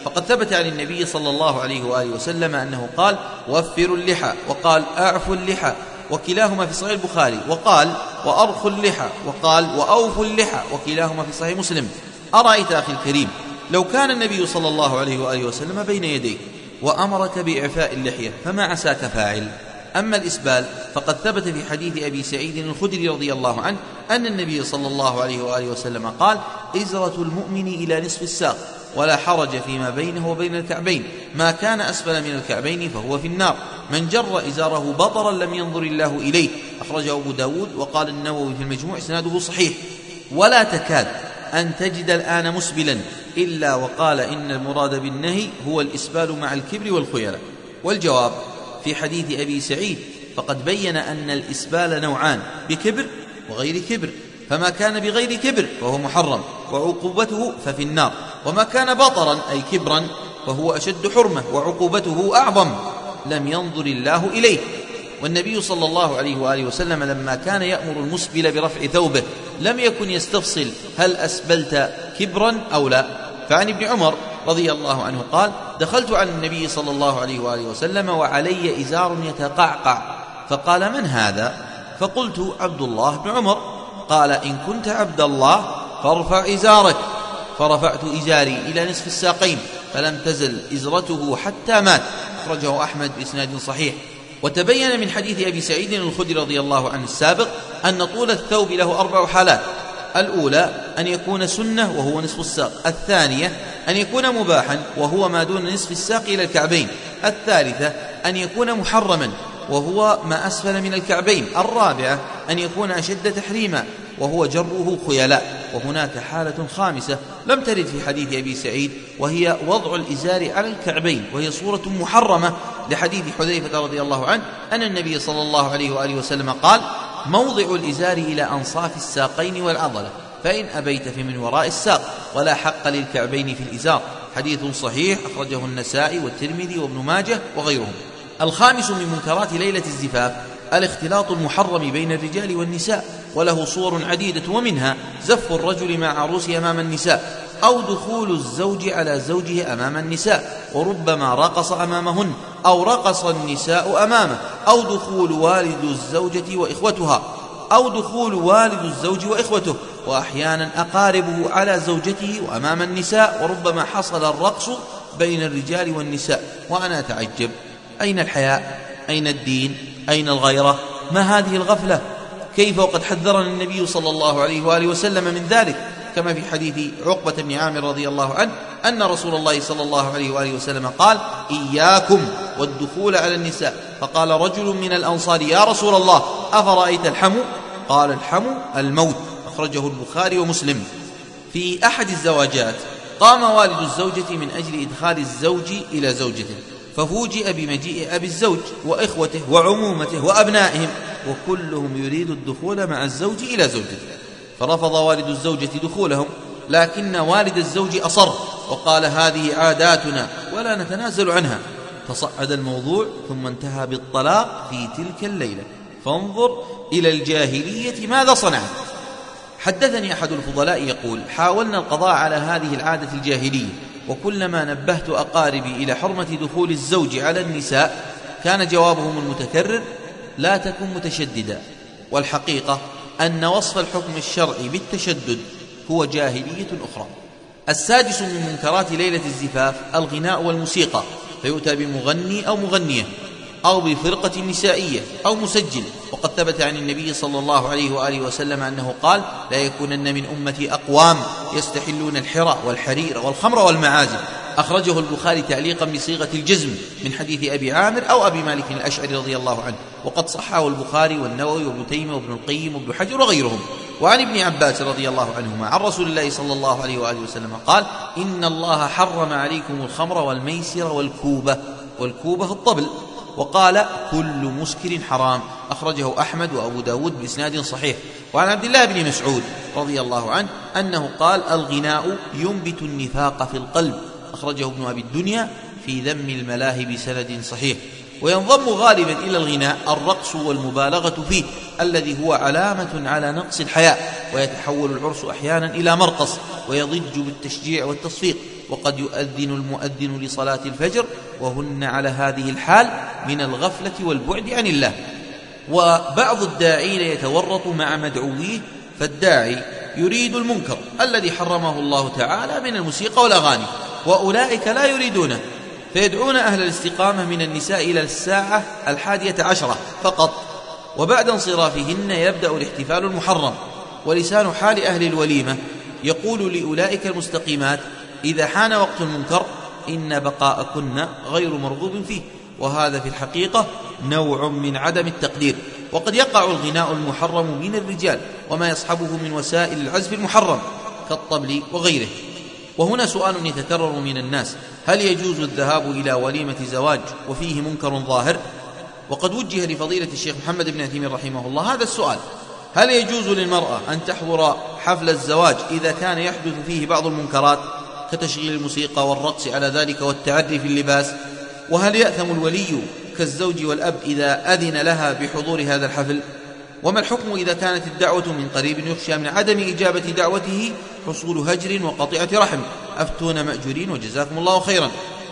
فقد ثبت عن النبي صلى الله عليه وآله وسلم أنه قال: وفروا اللحى، وقال: أعفوا اللحى، وكلاهما في صحيح البخاري، وقال: وأرخوا اللحى، وقال: وأوفوا اللحى، وكلاهما في صحيح مسلم. أرأيت أخي الكريم لو كان النبي صلى الله عليه وآله وسلم بين يديك وأمرك بإعفاء اللحية فما عساك فاعل؟ أما الإسبال فقد ثبت في حديث أبي سعيد الخدري رضي الله عنه أن النبي صلى الله عليه وآله وسلم قال: إزرة المؤمن إلى نصف الساق، ولا حرج فيما بينه وبين الكعبين، ما كان أسفل من الكعبين فهو في النار، من جر إزاره بطرا لم ينظر الله إليه. أخرجه أبو داود. وقال النووي في المجموع: إسناده صحيح. ولا تكاد أن تجد الآن مسبلا إلا وقال إن المراد بالنهي هو الإسبال مع الكبر والخيلاء. والجواب في حديث أبي سعيد فقد بين أن الإسبال نوعان: بكبر وغير كبر، فما كان بغير كبر فهو محرم وعقوبته ففي النار، وما كان بطرا أي كبرا فهو أشد حرمة وعقوبته أعظم، لم ينظر الله إليه. والنبي صلى الله عليه وآله وسلم لما كان يأمر المسبل برفع ثوبه لم يكن يستفصل هل أسبلت كبرا أو لا. فعن ابن عمر رضي الله عنه قال: دخلت على النبي صلى الله عليه وآله وسلم وعلي إزار يتقعقع، فقال: من هذا؟ فقلت: عبد الله بن عمر. قال: إن كنت عبد الله فارفع إزارك. فرفعت إزاري إلى نصف الساقين فلم تزل إزرته حتى مات. أخرجه أحمد بإسناد صحيح. وتبين من حديث أبي سعيد الخدري رضي الله عنه السابق أن طول الثوب له 4 حالات: الأولى أن يكون سنة وهو نصف الساق، الثانية أن يكون مباحا وهو ما دون نصف الساق إلى الكعبين، الثالثة أن يكون محرما وهو ما أسفل من الكعبين، الرابعة أن يكون أشد تحريما وهو جره خيلاء. وهناك حالة خامسة لم ترد في حديث أبي سعيد وهي وضع الإزار على الكعبين، وهي صورة محرمة لحديث حذيفة رضي الله عنه أن النبي صلى الله عليه وآله وسلم قال: موضع الإزار إلى أنصاف الساقين والعضلة، فإن أبيت فمن وراء الساق، ولا حق للكعبين في الإزار. حديث صحيح أخرجه النسائي والترمذي وابن ماجه وغيرهم. الخامس من منكرات ليلة الزفاف الاختلاط المحرم بين الرجال والنساء، وله صور عديدة، ومنها زف الرجل مع عروسه أمام النساء، أو دخول الزوج على زوجه أمام النساء، وربما رقص أمامهن، أو رقص النساء أمامه، أو دخول والد الزوجة وإخوتها، أو دخول والد الزوج وإخوته، وأحيانا أقاربه على زوجته وأمام النساء، وربما حصل الرقص بين الرجال والنساء. وأنا أتعجب، أين الحياء؟ أين الدين؟ أين الغيرة؟ ما هذه الغفلة؟ كيف وقد حذرنا النبي صلى الله عليه وآله وسلم من ذلك، كما في حديث عقبة بن عامر رضي الله عنه أن رسول الله صلى الله عليه وآله وسلم قال: إياكم والدخول على النساء. فقال رجل من الأنصار: يا رسول الله أفرأيت الحمو؟ قال: الحمو الموت. أخرجه البخاري ومسلم. في أحد الزواجات قام والد الزوجة من أجل إدخال الزوج إلى زوجته، ففوجئ بمجيء أبي الزوج وإخوته وعمومته وأبنائهم، وكلهم يريد الدخول مع الزوج إلى زوجته، فرفض والد الزوجة دخولهم، لكن والد الزوج أصر وقال: هذه عاداتنا ولا نتنازل عنها. فصعد الموضوع ثم انتهى بالطلاق في تلك الليلة. فانظر إلى الجاهلية ماذا صنعت. حدثني أحد الفضلاء يقول: حاولنا القضاء على هذه العادة الجاهلية، وكلما نبهت أقاربي إلى حرمة دخول الزوج على النساء كان جوابهم المتكرر: لا تكن متشددا. والحقيقة أن وصف الحكم الشرعي بالتشدد هو جاهلية أخرى. السادس من منكرات ليلة الزفاف الغناء والموسيقى، فيؤتى بمغني أو مغنية أو بفرقة نسائية أو مسجل. وقد ثبت عن النبي صلى الله عليه وآله وسلم أنه قال: لا يكونن من أمتي أقوام يستحلون الحرى والحرير والخمر والمعازف. أخرجه البخاري تعليقا بصيغة الجزم من حديث أبي عامر أو أبي مالك الأشعري رضي الله عنه، وقد صححه البخاري والنووي وابن تيمية وابن القيم وابن حجر وغيرهم. وعن ابن عباس رضي الله عنهما عن رسول الله صلى الله عليه وآله وسلم قال: إن الله حرم عليكم الخمر والميسر والكوبة. والكوبة الطبل. وقال: كل مسكر حرام. أخرجه أحمد وأبو داود بإسناد صحيح. وعن عبد الله بن مسعود رضي الله عنه أنه قال: الغناء ينبت النفاق في القلب. أخرجه ابن أبي الدنيا في ذم الملاهي بسند صحيح. وينضم غالبا إلى الغناء الرقص والمبالغة فيه، الذي هو علامة على نقص الحياء، ويتحول العرس أحيانا إلى مرقص ويضج بالتشجيع والتصفيق. وقد يؤذن المؤذن لصلاة الفجر وهن على هذه الحال من الغفلة والبعد عن الله. وبعض الداعين يتورط مع مدعويه، فالداعي يريد المنكر الذي حرمه الله تعالى من الموسيقى والأغاني، وأولئك لا يريدونه، فيدعون أهل الاستقامة من النساء إلى 11:10 فقط، وبعد انصرافهن يبدأ الاحتفال المحرم. ولسان حال أهل الوليمة يقول لأولئك المستقيمات إذا حان وقت المنكر إن بقاءكن غير مرغوب فيه، وهذا في الحقيقة نوع من عدم التقدير. وقد يقع الغناء المحرم من الرجال وما يصحبه من وسائل العزف المحرم كالطبل وغيره. وهنا سؤال يتكرر من الناس: هل يجوز الذهاب إلى وليمة زواج وفيه منكر ظاهر؟ وقد وجه لفضيلة الشيخ محمد بن عثيمين رحمه الله هذا السؤال: هل يجوز للمرأة أن تحضر حفل الزواج إذا كان يحدث فيه بعض المنكرات كتشغيل الموسيقى والرقص على ذلك والتعري في اللباس؟ وهل يأثم الولي كالزوج والأب إذا أذن لها بحضور هذا الحفل؟ وما الحكم إذا كانت الدعوة من قريب يخشى من عدم إجابة دعوته حصول هجر وقطيعة رحم؟ أفتون مأجورين وجزاكم الله خيرا.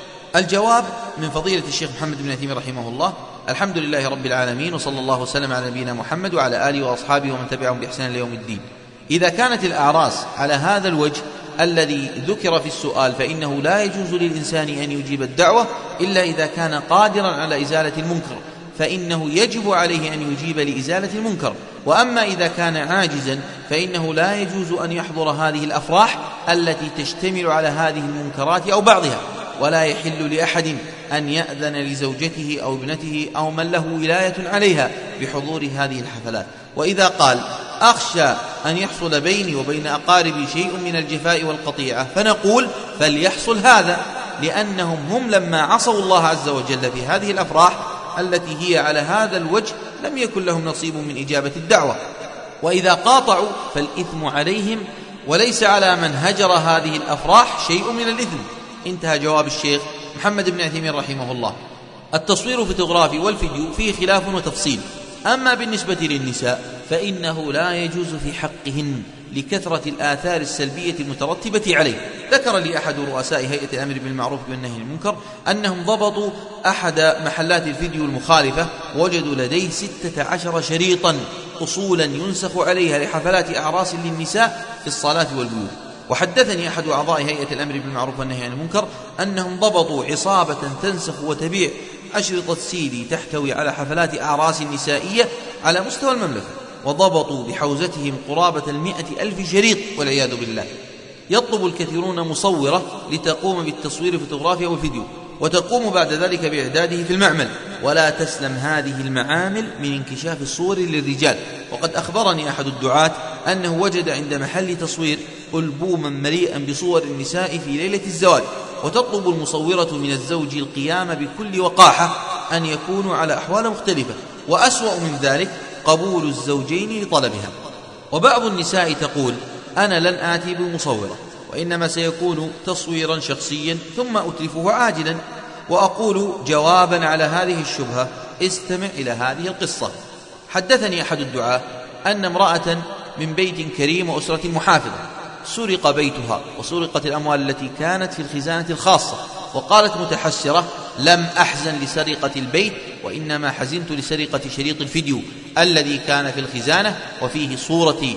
الجواب من فضيلة الشيخ محمد بن عثيمين رحمه الله: الحمد لله رب العالمين، وصلى الله وسلم على نبينا محمد وعلى آله وأصحابه ومن تبعهم بإحسان ليوم الدين. إذا كانت الأعراس على هذا الوجه الذي ذكر في السؤال فإنه لا يجوز للإنسان أن يجيب الدعوة إلا إذا كان قادرا على إزالة المنكر، فإنه يجب عليه أن يجيب لإزالة المنكر. وأما إذا كان عاجزا فإنه لا يجوز أن يحضر هذه الأفراح التي تشتمل على هذه المنكرات أو بعضها، ولا يحل لأحد أن يأذن لزوجته أو ابنته أو من له ولاية عليها بحضور هذه الحفلات. وإذا قال: أخشى أن يحصل بيني وبين أقاربي شيء من الجفاء والقطيعة، فنقول: فليحصل هذا، لأنهم هم لما عصوا الله عز وجل في هذه الأفراح التي هي على هذا الوجه لم يكن لهم نصيب من إجابة الدعوة. وإذا قاطعوا فالإثم عليهم، وليس على من هجر هذه الأفراح شيء من الإثم. انتهى جواب الشيخ محمد بن عثيمين رحمه الله. التصوير الفوتوغرافي والفيديو فيه خلاف وتفصيل. أما بالنسبة للنساء فإنه لا يجوز في حقهن لكثرة الآثار السلبية المترتبة عليه. ذكر لي أحد رؤساء هيئة الأمر بالمعروف والنهي عن المنكر أنهم ضبطوا أحد محلات الفيديو المخالفة، وجدوا لديه 16 شريطا أصولا ينسخ عليها لحفلات أعراس للنساء في الصلاة والبيوت. وحدثني أحد أعضاء هيئة الأمر بالمعروف والنهي عن المنكر أنهم ضبطوا عصابة تنسخ وتبيع أشرطة سيدي تحتوي على حفلات أعراس نسائية على مستوى المملكة، وضبطوا بحوزتهم قرابة 100,000 شريط والعياذ بالله. يطلب الكثيرون مصورة لتقوم بالتصوير الفوتوغرافي والفيديو، وتقوم بعد ذلك بإعداده في المعمل، ولا تسلم هذه المعامل من انكشاف الصور للرجال. وقد أخبرني أحد الدعاة أنه وجد عند محل تصوير ألبوما مليئا بصور النساء في ليلة الزواج، وتطلب المصورة من الزوج القيام بكل وقاحة أن يكونوا على أحوال مختلفة، وأسوأ من ذلك قبول الزوجين لطلبها. وبعض النساء تقول: أنا لن آتي بمصورة، وإنما سيكون تصويرا شخصيا ثم أتلفه عاجلا. وأقول جوابا على هذه الشبهة: استمع إلى هذه القصة. حدثني أحد الدعاة أن امرأة من بيت كريم وأسرة محافظة سرق بيتها وسرقت الأموال التي كانت في الخزانة الخاصة، وقالت متحسرة: لم أحزن لسرقة البيت، وإنما حزنت لسرقة شريط الفيديو الذي كان في الخزانة وفيه صورتي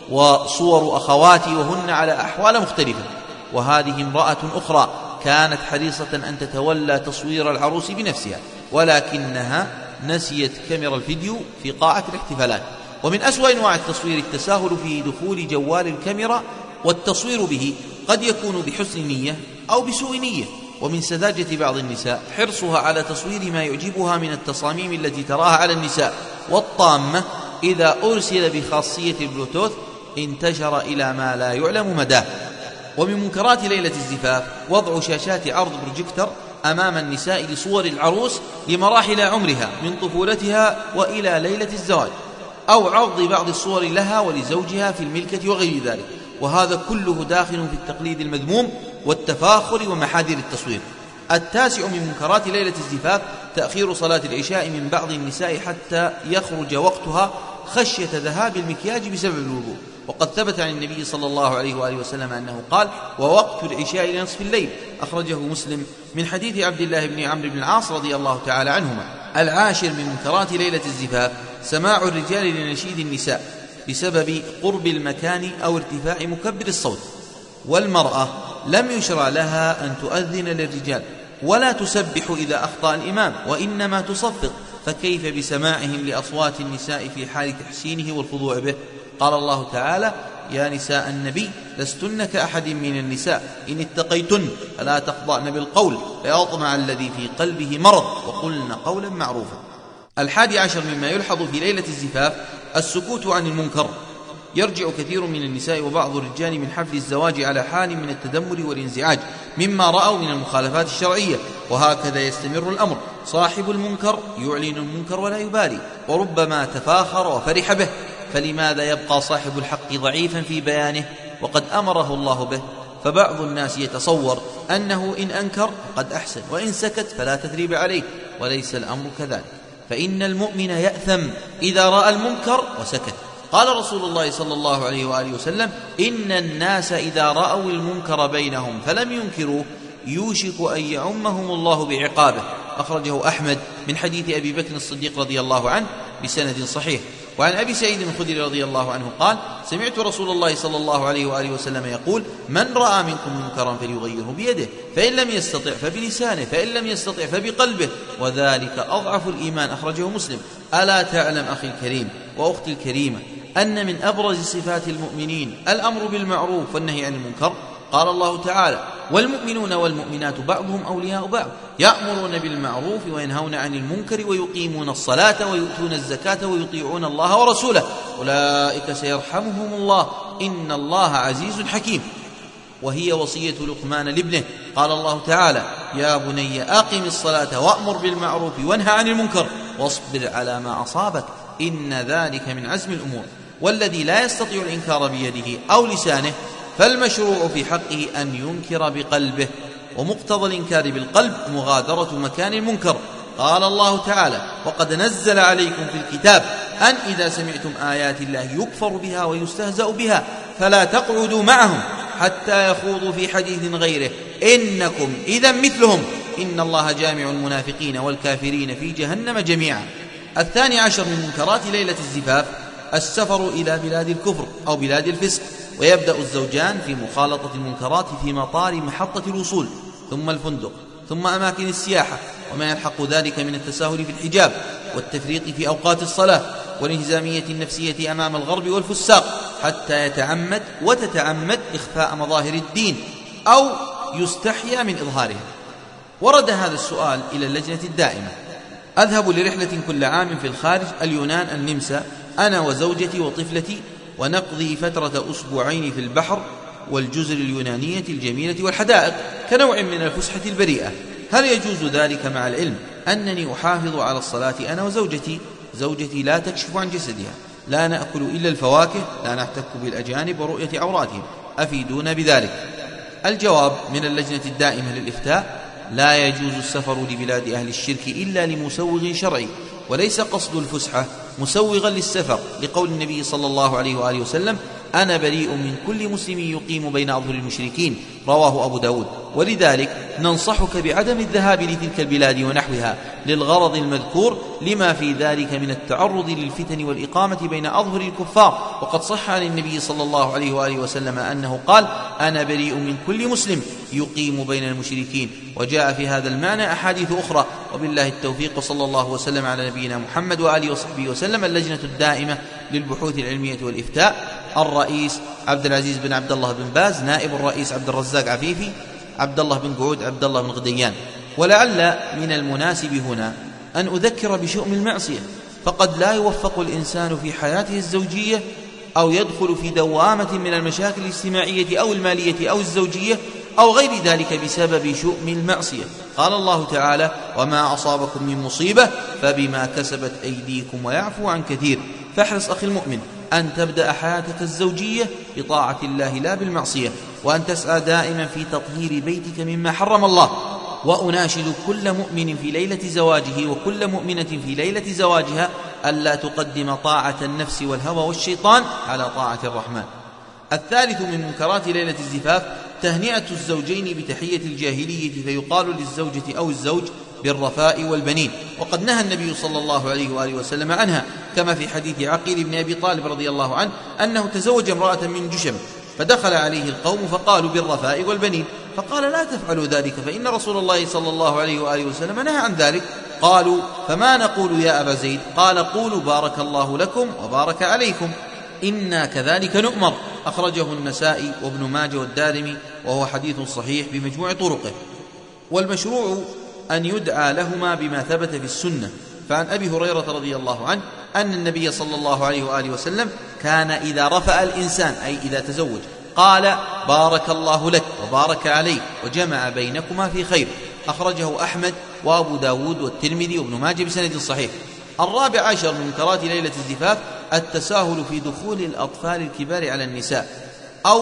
وصور أخواتي وهن على أحوال مختلفة. وهذه امرأة أخرى كانت حريصة أن تتولى تصوير العروس بنفسها، ولكنها نسيت كاميرا الفيديو في قاعة الاحتفالات. ومن أسوأ أنواع التصوير التساهل في دخول جوال الكاميرا، والتصوير به قد يكون بحسن نية أو بسوء نية. ومن سذاجة بعض النساء حرصها على تصوير ما يعجبها من التصاميم التي تراها على النساء، والطامة إذا أرسل بخاصية البلوتوث انتشر إلى ما لا يعلم مداه. ومن منكرات ليلة الزفاف وضع شاشات عرض بروجيكتر أمام النساء لصور العروس لمراحل عمرها من طفولتها وإلى ليلة الزواج، أو عرض بعض الصور لها ولزوجها في الملكة وغير ذلك، وهذا كله داخل في التقليد المذموم والتفاخر ومحاذير التصوير. التاسع من منكرات ليلة الزفاف تأخير صلاة العشاء من بعض النساء حتى يخرج وقتها خشية ذهاب المكياج بسبب الوضوء، وقد ثبت عن النبي صلى الله عليه وآله وسلم أنه قال: ووقت العشاء لنصف الليل. أخرجه مسلم من حديث عبد الله بن عمرو بن العاص رضي الله تعالى عنهما. العاشر من منكرات ليلة الزفاف سماع الرجال لنشيد النساء بسبب قرب المكان أو ارتفاع مكبر الصوت. والمرأة لم يشرع لها أن تؤذن للرجال ولا تسبح إذا أخطأ الإمام، وإنما تصفق، فكيف بسماعهم لأصوات النساء في حال تحسينه والخضوع به؟ قال الله تعالى: يا نساء النبي لستن كأحد من النساء إن اتقيتن فلا تخضعن بالقول فيطمع الذي في قلبه مرض وقلن قولا معروفا. 11 مما يلحظ في ليلة الزفاف السكوت عن المنكر. يرجع كثير من النساء وبعض الرجال من حفل الزواج على حال من التدمر والانزعاج مما رأوا من المخالفات الشرعية، وهكذا يستمر الأمر. صاحب المنكر يعلن المنكر ولا يبالي، وربما تفاخر وفرح به، فلماذا يبقى صاحب الحق ضعيفا في بيانه وقد أمره الله به؟ فبعض الناس يتصور أنه إن أنكر قد أحسن، وإن سكت فلا تثريب عليه، وليس الأمر كذلك، فإن المؤمن يأثم إذا رأى المنكر وسكت. قال رسول الله صلى الله عليه وآله وسلم: إن الناس إذا رأوا المنكر بينهم فلم ينكروه يوشك أن يعمهم الله بعقابه. أخرجه أحمد من حديث أبي بكر الصديق رضي الله عنه بسند صحيح. وعن أبي سعيد الخدري رضي الله عنه قال: سمعت رسول الله صلى الله عليه وآله وسلم يقول: من رأى منكم منكرا فليغيره بيده، فإن لم يستطع فبلسانه، فإن لم يستطع فبقلبه، وذلك أضعف الإيمان. أخرجه مسلم. ألا تعلم أخي الكريم وأختي الكريمة أن من أبرز صفات المؤمنين الأمر بالمعروف والنهي عن المنكر؟ قال الله تعالى: والمؤمنون والمؤمنات بعضهم أولياء بعض يأمرون بالمعروف وينهون عن المنكر ويقيمون الصلاة ويؤتون الزكاة ويطيعون الله ورسوله أولئك سيرحمهم الله إن الله عزيز حكيم. وهي وصية لقمان لابنه. قال الله تعالى: يا بني أقم الصلاة وأمر بالمعروف وانهى عن المنكر واصبر على ما أصابك إن ذلك من عزم الأمور. والذي لا يستطيع الإنكار بيده أو لسانه فالمشروع في حقه أن ينكر بقلبه، ومقتضى الإنكار بالقلب مغادرة مكان المنكر. قال الله تعالى: وقد نزل عليكم في الكتاب أن إذا سمعتم آيات الله يكفر بها ويستهزأ بها فلا تقعدوا معهم حتى يخوضوا في حديث غيره إنكم إذا مثلهم إن الله جامع المنافقين والكافرين في جهنم جميعا. 12 من منكرات ليلة الزفاف السفر إلى بلاد الكفر أو بلاد الفسق، ويبدأ الزوجان في مخالطة المنكرات في مطار محطة الوصول، ثم الفندق، ثم أماكن السياحة، وما يلحق ذلك من التساهل في الحجاب والتفريط في أوقات الصلاة والانهزامية النفسية أمام الغرب والفساق، حتى يتعمد وتتعمد إخفاء مظاهر الدين أو يستحيا من إظهارها. ورد هذا السؤال إلى اللجنة الدائمة. أذهب لرحلة كل عام في الخارج، اليونان، النمسا، أنا وزوجتي وطفلتي، ونقضي فترة أسبوعين في البحر والجزر اليونانية الجميلة والحدائق كنوع من الفسحة البريئة. هل يجوز ذلك مع العلم أنني أحافظ على الصلاة أنا وزوجتي؟ زوجتي لا تكشف عن جسدها، لا نأكل إلا الفواكه، لا نحتك بالأجانب ورؤية عوراتهم، أفيدونا بذلك. الجواب من اللجنة الدائمة للإفتاء: لا يجوز السفر لبلاد أهل الشرك إلا لمسوغ شرعي، وليس قصد الفسحة مسوغا للسفر، لقول النبي صلى الله عليه وآله وسلم: أنا بريء من كل مسلم يقيم بين أظهر المشركين، رواه أبو داود. ولذلك ننصحك بعدم الذهاب لتلك البلاد ونحوها للغرض المذكور، لما في ذلك من التعرض للفتن والإقامة بين أظهر الكفار. وقد صح عن النبي صلى الله عليه وآله وسلم أنه قال: أنا بريء من كل مسلم يقيم بين المشركين. وجاء في هذا المعنى أحاديث أخرى. وبالله التوفيق، وصلى الله وسلم على نبينا محمد وآله وصحبه وسلم. اللجنة الدائمة للبحوث العلمية والإفتاء: الرئيس عبد العزيز بن عبد الله بن باز، نائب الرئيس عبد الرزاق عفيفي، عبد الله بن قعود، عبد الله بن غديان. ولعل من المناسب هنا أن أذكر بشؤم المعصية، فقد لا يوفق الإنسان في حياته الزوجية أو يدخل في دوامة من المشاكل الاجتماعية أو المالية أو الزوجية أو غير ذلك بسبب شؤم المعصية. قال الله تعالى: وما أصابكم من مصيبة فبما كسبت أيديكم ويعفو عن كثير. فاحرص أخي المؤمن أن تبدأ حياتك الزوجية بطاعة الله لا بالمعصية، وأن تسعى دائما في تطهير بيتك مما حرم الله. وأناشد كل مؤمن في ليلة زواجه وكل مؤمنة في ليلة زواجها ألا تقدم طاعة النفس والهوى والشيطان على طاعة الرحمن. الثالث من منكرات ليلة الزفاف تهنئة الزوجين بتحية الجاهلية، فيقال للزوجة أو الزوج بالرفاء والبنين، وقد نهى النبي صلى الله عليه وآله وسلم عنها، كما في حديث عقيل بن أبي طالب رضي الله عنه أنه تزوج امرأة من جشم، فدخل عليه القوم فقالوا بالرفاء والبنين، فقال لا تفعلوا ذلك فإن رسول الله صلى الله عليه وآله وسلم نهى عن ذلك. قالوا فما نقول يا أبا زيد؟ قال قولوا بارك الله لكم وبارك عليكم، إنا كذلك نؤمر. أخرجه النسائي وابن ماجه والدارمي، وهو حديث صحيح بمجموع طرقه. والمشروع أن يدعى لهما بما ثبت في السنة، فعن أبي هريرة رضي الله عنه أن النبي صلى الله عليه وآله وسلم كان إذا رفأ الإنسان أي إذا تزوج قال بارك الله لك وبارك عليك وجمع بينكما في خير. أخرجه أحمد وأبو داود والترمذي وابن ماجه بسند صحيح. الرابع عشر من منكرات ليلة الزفاف التساهل في دخول الأطفال الكبار على النساء أو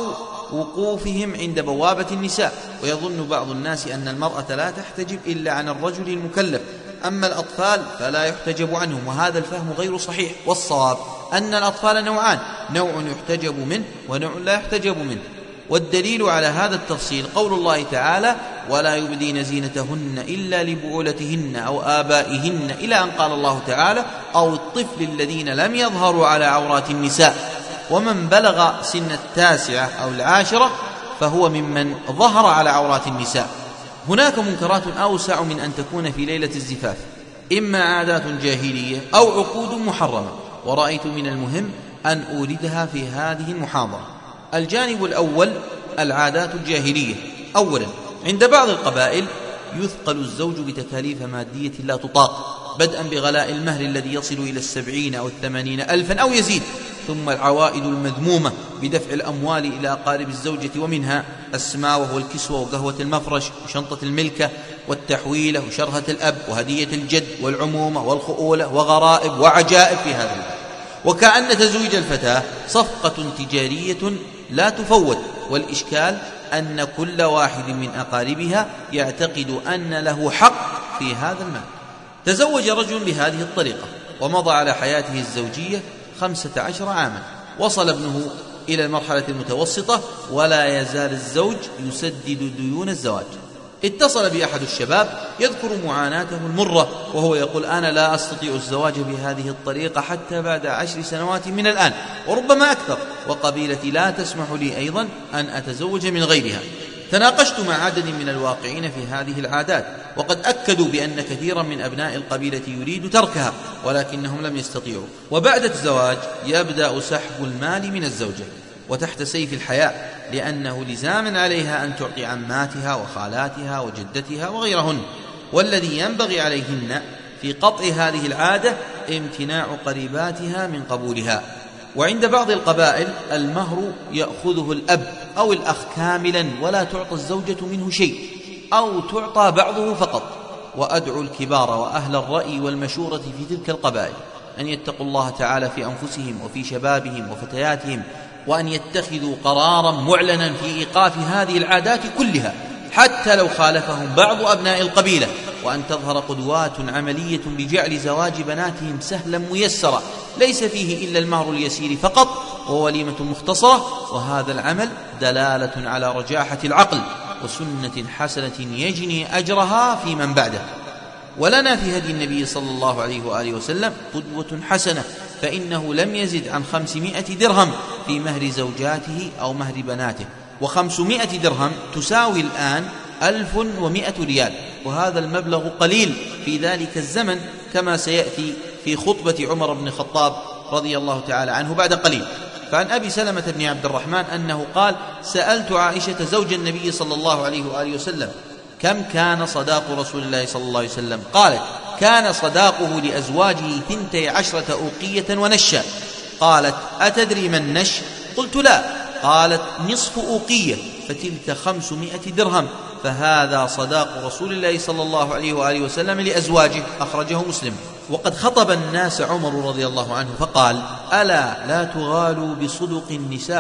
وقوفهم عند بوابة النساء، ويظن بعض الناس أن المرأة لا تحتجب إلا عن الرجل المكلف، أما الأطفال فلا يحتجب عنهم، وهذا الفهم غير صحيح. والصواب أن الأطفال نوعان، نوع يحتجب منه ونوع لا يحتجب منه. والدليل على هذا التفصيل قول الله تعالى ولا يبدين زينتهن إلا لبعولتهن أو آبائهن، إلى أن قال الله تعالى أو الطفل الذين لم يظهروا على عورات النساء. ومن بلغ سن 9 أو 10 فهو ممن ظهر على عورات النساء. هناك منكرات أوسع من أن تكون في ليلة الزفاف، إما عادات جاهلية أو عقود محرمة، ورأيت من المهم أن أوردها في هذه المحاضرة. الجانب الأول العادات الجاهلية. أولا، عند بعض القبائل يثقل الزوج بتكاليف مادية لا تطاق، بدءا بغلاء المهر الذي يصل إلى 70 أو 80 ألفا أو يزيد، ثم العوائد المذمومة بدفع الأموال إلى أقارب الزوجة، ومنها السماء وهو الكسوة وقهوة المفرش وشنطة الملكة والتحويلة وشرهة الأب وهدية الجد والعمومة والخؤولة وغرائب وعجائب في هذا الباب. وكأن تزويج الفتاة صفقة تجارية لا تفوت، والإشكال أن كل واحد من أقاربها يعتقد أن له حق في هذا المال. تزوج رجل بهذه الطريقة ومضى على حياته الزوجية 15 عاما، وصل ابنه إلى المرحلة المتوسطة ولا يزال الزوج يسدد ديون الزواج. اتصل بأحد الشباب يذكر معاناته المرة، وهو يقول أنا لا أستطيع الزواج بهذه الطريقة حتى بعد 10 سنوات من الآن وربما أكثر، وقبيلتي لا تسمح لي أيضا أن أتزوج من غيرها. تناقشت مع عدد من الواقعين في هذه العادات، وقد أكدوا بأن كثيرا من أبناء القبيلة يريد تركها ولكنهم لم يستطيعوا، وبعد الزواج يبدأ سحب المال من الزوجة وتحت سيف الحياء، لأنه لزاما عليها أن تعطي عماتها وخالاتها وجدتها وغيرهن، والذي ينبغي عليهن في قطع هذه العادة امتناع قريباتها من قبولها. وعند بعض القبائل المهر يأخذه الأب أو الأخ كاملا ولا تعطى الزوجة منه شيء، أو تعطى بعضه فقط. وأدعو الكبار وأهل الرأي والمشورة في تلك القبائل أن يتقوا الله تعالى في أنفسهم وفي شبابهم وفتياتهم، وأن يتخذوا قرارا معلنا في إيقاف هذه العادات كلها حتى لو خالفهم بعض أبناء القبيلة، وأن تظهر قدوات عملية بجعل زواج بناتهم سهلا ميسرا ليس فيه إلا المهر اليسير فقط ووليمة مختصرة، وهذا العمل دلالة على رجاحة العقل وسنة حسنة يجني أجرها في من بعده. ولنا في هدي النبي صلى الله عليه وآله وسلم قدوة حسنة، فإنه لم يزد عن 500 درهم في مهر زوجاته أو مهر بناته، و500 درهم تساوي الآن 1100 ريال، وهذا المبلغ قليل في ذلك الزمن كما سيأتي في خطبة عمر بن الخطاب رضي الله تعالى عنه بعد قليل. فعن أبي سلمة بن عبد الرحمن أنه قال سألت عائشة زوج النبي صلى الله عليه وآله وسلم كم كان صداق رسول الله صلى الله عليه وسلم؟ قالت كان صداقه لأزواجه 12 أوقية ونشا. قالت أتدري ما النش؟ قلت لا. قالت نصف أوقية، فتلك 500 درهم، فهذا صداق رسول الله صلى الله عليه وآله وسلم لأزواجه. أخرجه مسلم. وقد خطب الناس عمر رضي الله عنه فقال ألا لا تغالوا بصدق النساء،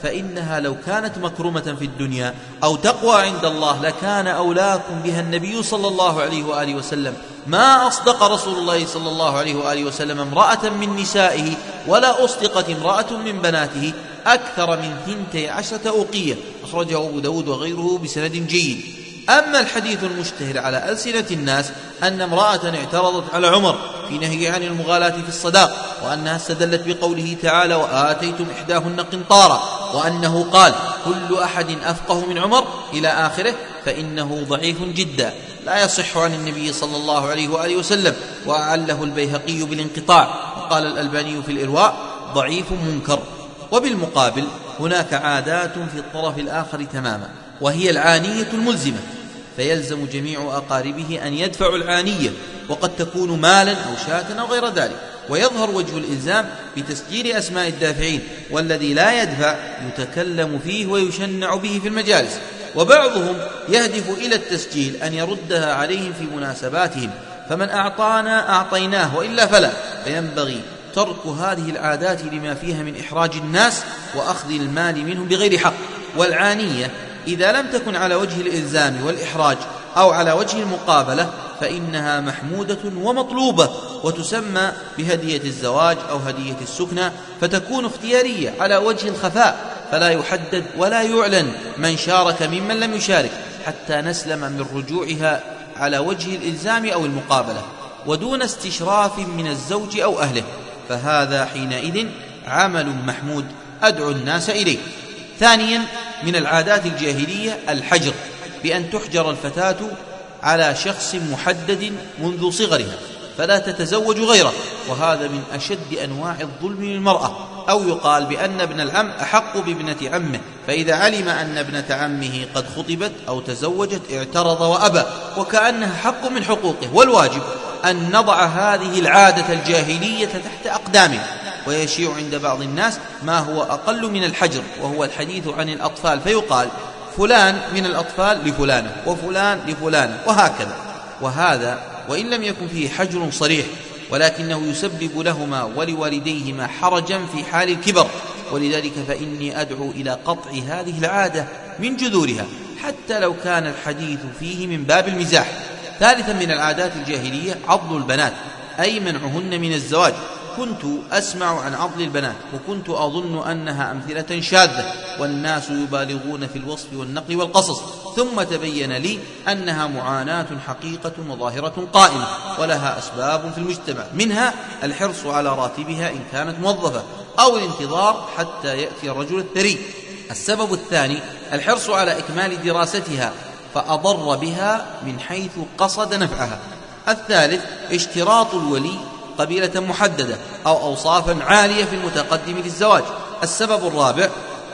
فإنها لو كانت مكرمة في الدنيا أو تقوى عند الله لكان أولاكم بها النبي صلى الله عليه وآله وسلم. ما أصدق رسول الله صلى الله عليه وآله وسلم امرأة من نسائه ولا أصدقت امرأة من بناته أكثر من 12 أوقية، أخرجه أبو داود وغيره بسند جيد. أما الحديث المشتهر على ألسنة الناس أن امرأة اعترضت على عمر في نهي عن المغالاة في الصداق، وأنها استدلت بقوله تعالى وآتيتم إحداهن قنطارا، وأنه قال كل أحد أفقه من عمر إلى آخره، فإنه ضعيف جدا لا يصح عن النبي صلى الله عليه وآله وسلم، وأعله البيهقي بالانقطاع، وقال الألباني في الإرواء ضعيف منكر. وبالمقابل هناك عادات في الطرف الآخر تماما، وهي العانية الملزمة، فيلزم جميع أقاربه أن يدفعوا العانية، وقد تكون مالا أو شاة أو غير ذلك. ويظهر وجه الإلزام بتسجيل أسماء الدافعين، والذي لا يدفع يتكلم فيه ويشنع به في المجالس، وبعضهم يهدف إلى التسجيل أن يردها عليهم في مناسباتهم، فمن أعطانا أعطيناه وإلا فلا. فينبغي ترك هذه العادات لما فيها من إحراج الناس وأخذ المال منهم بغير حق. والعانية إذا لم تكن على وجه الإلزام والإحراج أو على وجه المقابلة فإنها محمودة ومطلوبة، وتسمى بهدية الزواج أو هدية السكنى، فتكون اختيارية على وجه الخفاء، فلا يحدد ولا يعلن من شارك ممن لم يشارك، حتى نسلم من رجوعها على وجه الإلزام أو المقابلة ودون استشراف من الزوج أو أهله، فهذا حينئذ عمل محمود أدعو الناس إليه. ثانيا، من العادات الجاهلية الحجر، بأن تحجر الفتاة على شخص محدد منذ صغرها فلا تتزوج غيره، وهذا من أشد أنواع الظلم للمرأة. أو يقال بأن ابن العم أحق بابنة عمه، فإذا علم أن ابنة عمه قد خطبت أو تزوجت اعترض وأبى، وكأنها حق من حقوقه. والواجب أن نضع هذه العادة الجاهلية تحت أقدامه. ويشيع عند بعض الناس ما هو أقل من الحجر، وهو الحديث عن الأطفال، فيقال فلان من الأطفال لفلانة وفلان لفلانة وهكذا، وهذا وإن لم يكن فيه حجر صريح ولكنه يسبب لهما ولوالديهما حرجا في حال الكبر. ولذلك فإني أدعو إلى قطع هذه العادة من جذورها حتى لو كان الحديث فيه من باب المزاح. ثالثا، من العادات الجاهلية عضل البنات، أي منعهن من الزواج. كنت أسمع عن عضل البنات وكنت أظن أنها أمثلة شاذة، والناس يبالغون في الوصف والنقل والقصص، ثم تبين لي أنها معاناة حقيقة وظاهرة قائمة، ولها أسباب في المجتمع، منها الحرص على راتبها إن كانت موظفة، أو الانتظار حتى يأتي الرجل الثري. السبب الثاني الحرص على إكمال دراستها فأضر بها من حيث قصد نفعها. الثالث اشتراط الولي قبيلة محددة أو أوصافا عالية في المتقدم للزواج. السبب الرابع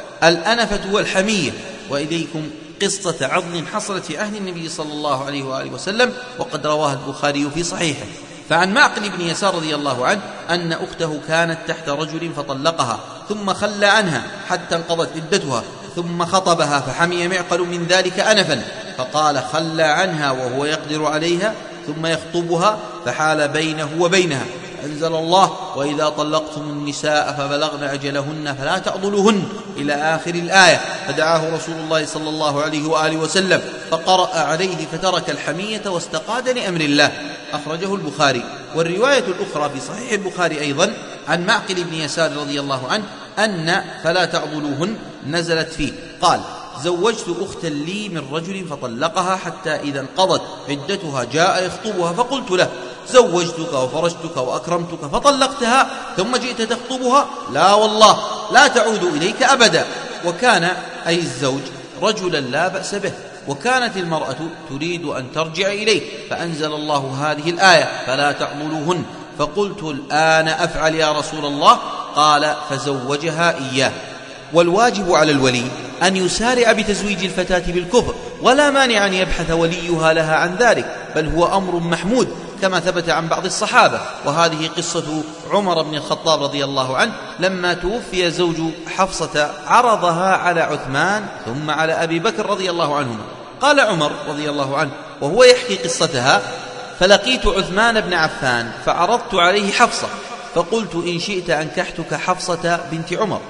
الأنفة والحمية. وإليكم قصة عضل حصلت في عهد النبي صلى الله عليه وآله وسلم، وقد رواها البخاري في صحيحه. فعن معقل بن يسار رضي الله عنه أن أخته كانت تحت رجل فطلقها ثم خلى عنها حتى انقضت عدتها، ثم خطبها فحمي معقل من ذلك أنفا، فقال خلى عنها وهو يقدر عليها ثم يخطبها، فحال بينه وبينها. أنزل الله وإذا طلقتم النساء فبلغن أجلهن فلا تعضلوهن إلى آخر الآية. فدعاه رسول الله صلى الله عليه وآله وسلم فقرأ عليه فترك الحمية واستقاد لأمر الله، أخرجه البخاري. والرواية الأخرى في صحيح البخاري أيضا عن معقل بن يسار رضي الله عنه أن فلا تعضلوهن نزلت فيه، قال زوجت أختا لي من رجل فطلقها حتى إذا انقضت عدتها جاء يخطبها، فقلت له زوجتك وفرجتك وأكرمتك فطلقتها ثم جئت تخطبها؟ لا والله لا تعود إليك أبدا. وكان أي الزوج رجلا لا بأس به، وكانت المرأة تريد أن ترجع إليه، فأنزل الله هذه الآية فلا تعضلوهن. فقلت الآن أفعل يا رسول الله؟ قال فزوجها إياه. والواجب على الولي أن يسارع بتزويج الفتاة بالكفر، ولا مانع أن يبحث وليها لها عن ذلك، بل هو أمر محمود كما ثبت عن بعض الصحابة. وهذه قصة عمر بن الخطاب رضي الله عنه لما توفي زوج حفصة عرضها على عثمان ثم على أبي بكر رضي الله عنهما. قال عمر رضي الله عنه وهو يحكي قصتها فلقيت عثمان بن عفان فعرضت عليه حفصة، فقلت إن شئت أنكحتك حفصة بنت عمر،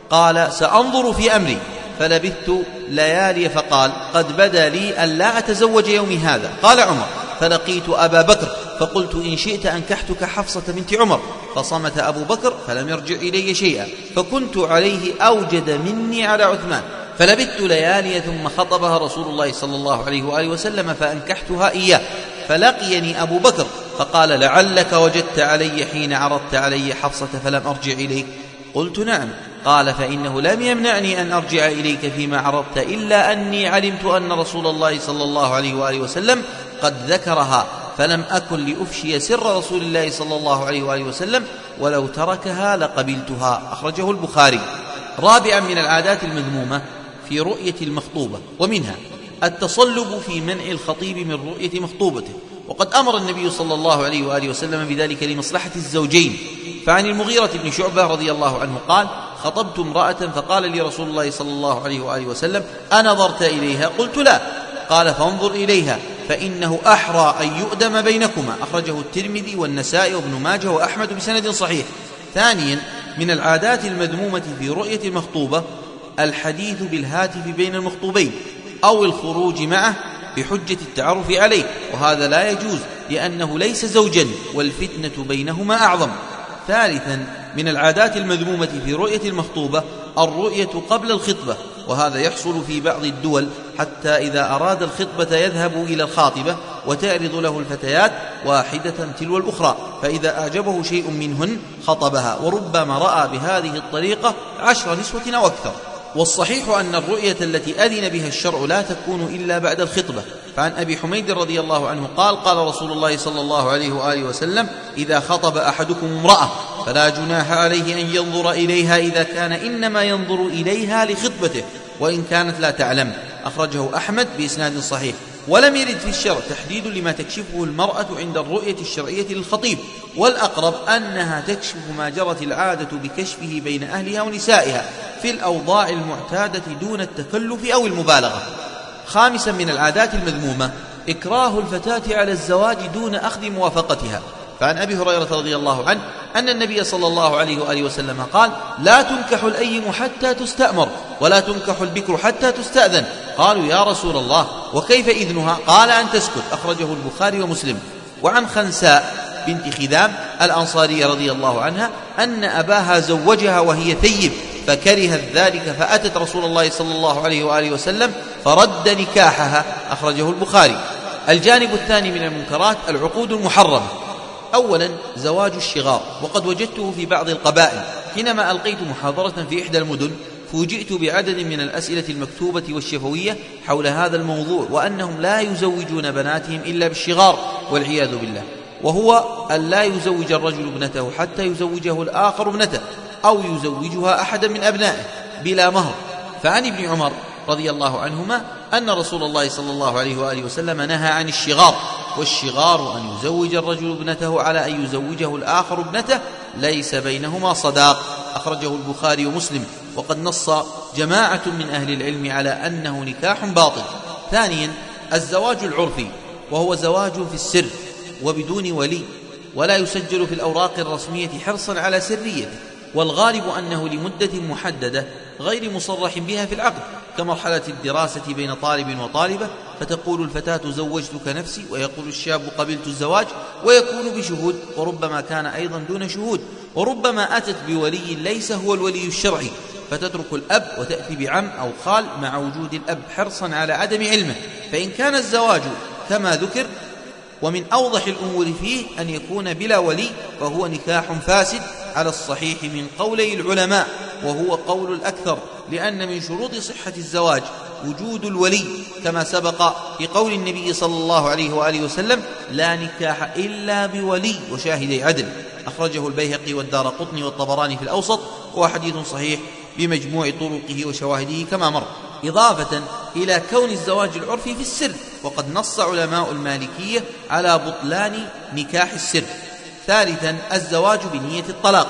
قال سأنظر في أمري، فلبثت ليالي فقال قد بدا لي ألا أتزوج يومي هذا. قال عمر فلقيت أبا بكر فقلت إن شئت أنكحتك حفصة بنت عمر، فصمت أبو بكر فلم يرجع إلي شيئا، فكنت عليه أوجد مني على عثمان، فلبثت ليالي ثم خطبها رسول الله صلى الله عليه وآله وسلم فأنكحتها إياه، فلقيني أبو بكر فقال لعلك وجدت علي حين عرضت علي حفصة فلم أرجع إليك؟ قلت نعم. قال فإنه لم يمنعني أن أرجع إليك فيما عرضت إلا أني علمت أن رسول الله صلى الله عليه وآله وسلم قد ذكرها، فلم أكن لأفشي سر رسول الله صلى الله عليه وآله وسلم، ولو تركها لقبلتها. أخرجه البخاري. رابعا من العادات المذمومة في رؤية المخطوبة، ومنها التصلب في منع الخطيب من رؤية مخطوبته، وقد أمر النبي صلى الله عليه وآله وسلم بذلك لمصلحة الزوجين. فعن المغيرة بن شعبة رضي الله عنه قال خطبت امرأة فقال لي رسول الله صلى الله عليه وآله وسلم أنظرت إليها؟ قلت لا. قال فانظر إليها فإنه أحرى أن يؤدم بينكما. أخرجه الترمذي والنسائي وابن ماجه وأحمد بسند صحيح. ثانيا من العادات المذمومة في رؤية المخطوبة الحديث بالهاتف بين المخطوبين أو الخروج معه بحجة التعرف عليه، وهذا لا يجوز لأنه ليس زوجا والفتنة بينهما أعظم. ثالثا من العادات المذمومة في رؤية المخطوبة الرؤية قبل الخطبة، وهذا يحصل في بعض الدول حتى إذا أراد الخطبة يذهب إلى الخاطبة وتعرض له الفتيات واحدة تلو الأخرى، فإذا أعجبه شيء منهن خطبها، وربما رأى بهذه الطريقة 10 نسوة أو أكثر. والصحيح أن الرؤية التي أذن بها الشرع لا تكون إلا بعد الخطبة. فعن أبي حميد رضي الله عنه قال قال رسول الله صلى الله عليه وآله وسلم إذا خطب أحدكم امرأة فلا جناح عليه أن ينظر إليها إذا كان إنما ينظر إليها لخطبته وإن كانت لا تعلم. أخرجه أحمد بإسناد صحيح. ولم يرد في الشرع تحديد لما تكشفه المرأة عند الرؤية الشرعية للخطيب، والأقرب أنها تكشف ما جرت العادة بكشفه بين أهلها ونسائها في الأوضاع المعتادة دون التكلف أو المبالغة. خامسا من العادات المذمومة إكراه الفتاة على الزواج دون أخذ موافقتها. فعن أبي هريرة رضي الله عنه أن النبي صلى الله عليه وآله وسلم قال لا تنكح الأيم حتى تستأمر ولا تنكح البكر حتى تستأذن. قالوا يا رسول الله وكيف إذنها؟ قال أن تسكت. أخرجه البخاري ومسلم. وعن خنساء بنت خذام الأنصارية رضي الله عنها أن أباها زوجها وهي ثيب فكرهت ذلك فأتت رسول الله صلى الله عليه وآله وسلم فرد نكاحها. أخرجه البخاري. الجانب الثاني من المنكرات العقود المحرمة. أولا زواج الشغار، وقد وجدته في بعض القبائل. حينما ألقيت محاضرة في إحدى المدن فوجئت بعدد من الأسئلة المكتوبة والشفوية حول هذا الموضوع، وأنهم لا يزوجون بناتهم إلا بالشغار والعياذ بالله، وهو أن لا يزوج الرجل ابنته حتى يزوجه الآخر ابنته أو يزوجها أحدا من أبنائه بلا مهر. فعن ابن عمر رضي الله عنهما أن رسول الله صلى الله عليه وآله وسلم نهى عن الشغار، والشغار أن يزوج الرجل ابنته على أن يزوجه الآخر ابنته ليس بينهما صداق. أخرجه البخاري ومسلم. وقد نص جماعة من أهل العلم على أنه نكاح باطل. ثانيا الزواج العرفي، وهو زواج في السر وبدون ولي، ولا يسجل في الأوراق الرسمية حرصا على سريته، والغالب أنه لمدة محددة غير مصرح بها في العقد، كمرحلة الدراسة بين طالب وطالبة، فتقول الفتاة زوجتك نفسي ويقول الشاب قبلت الزواج، ويكون بشهود، وربما كان أيضا دون شهود، وربما أتت بولي ليس هو الولي الشرعي، فتترك الأب وتأتي بعم أو خال مع وجود الأب حرصا على عدم علمه. فإن كان الزواج كما ذكر ومن أوضح الأمور فيه أن يكون بلا ولي فهو نكاح فاسد على الصحيح من قولي العلماء، وهو قول الأكثر، لأن من شروط صحة الزواج وجود الولي، كما سبق في قول النبي صلى الله عليه وآله وسلم لا نكاح إلا بولي وشاهدي عدل. أخرجه البيهقي والدارقطني والطبراني في الأوسط، وهو حديث صحيح بمجموع طرقه وشواهده كما مر. إضافة إلى كون الزواج العرفي في السر، وقد نص علماء المالكية على بطلان نكاح السر. ثالثا الزواج بنية الطلاق،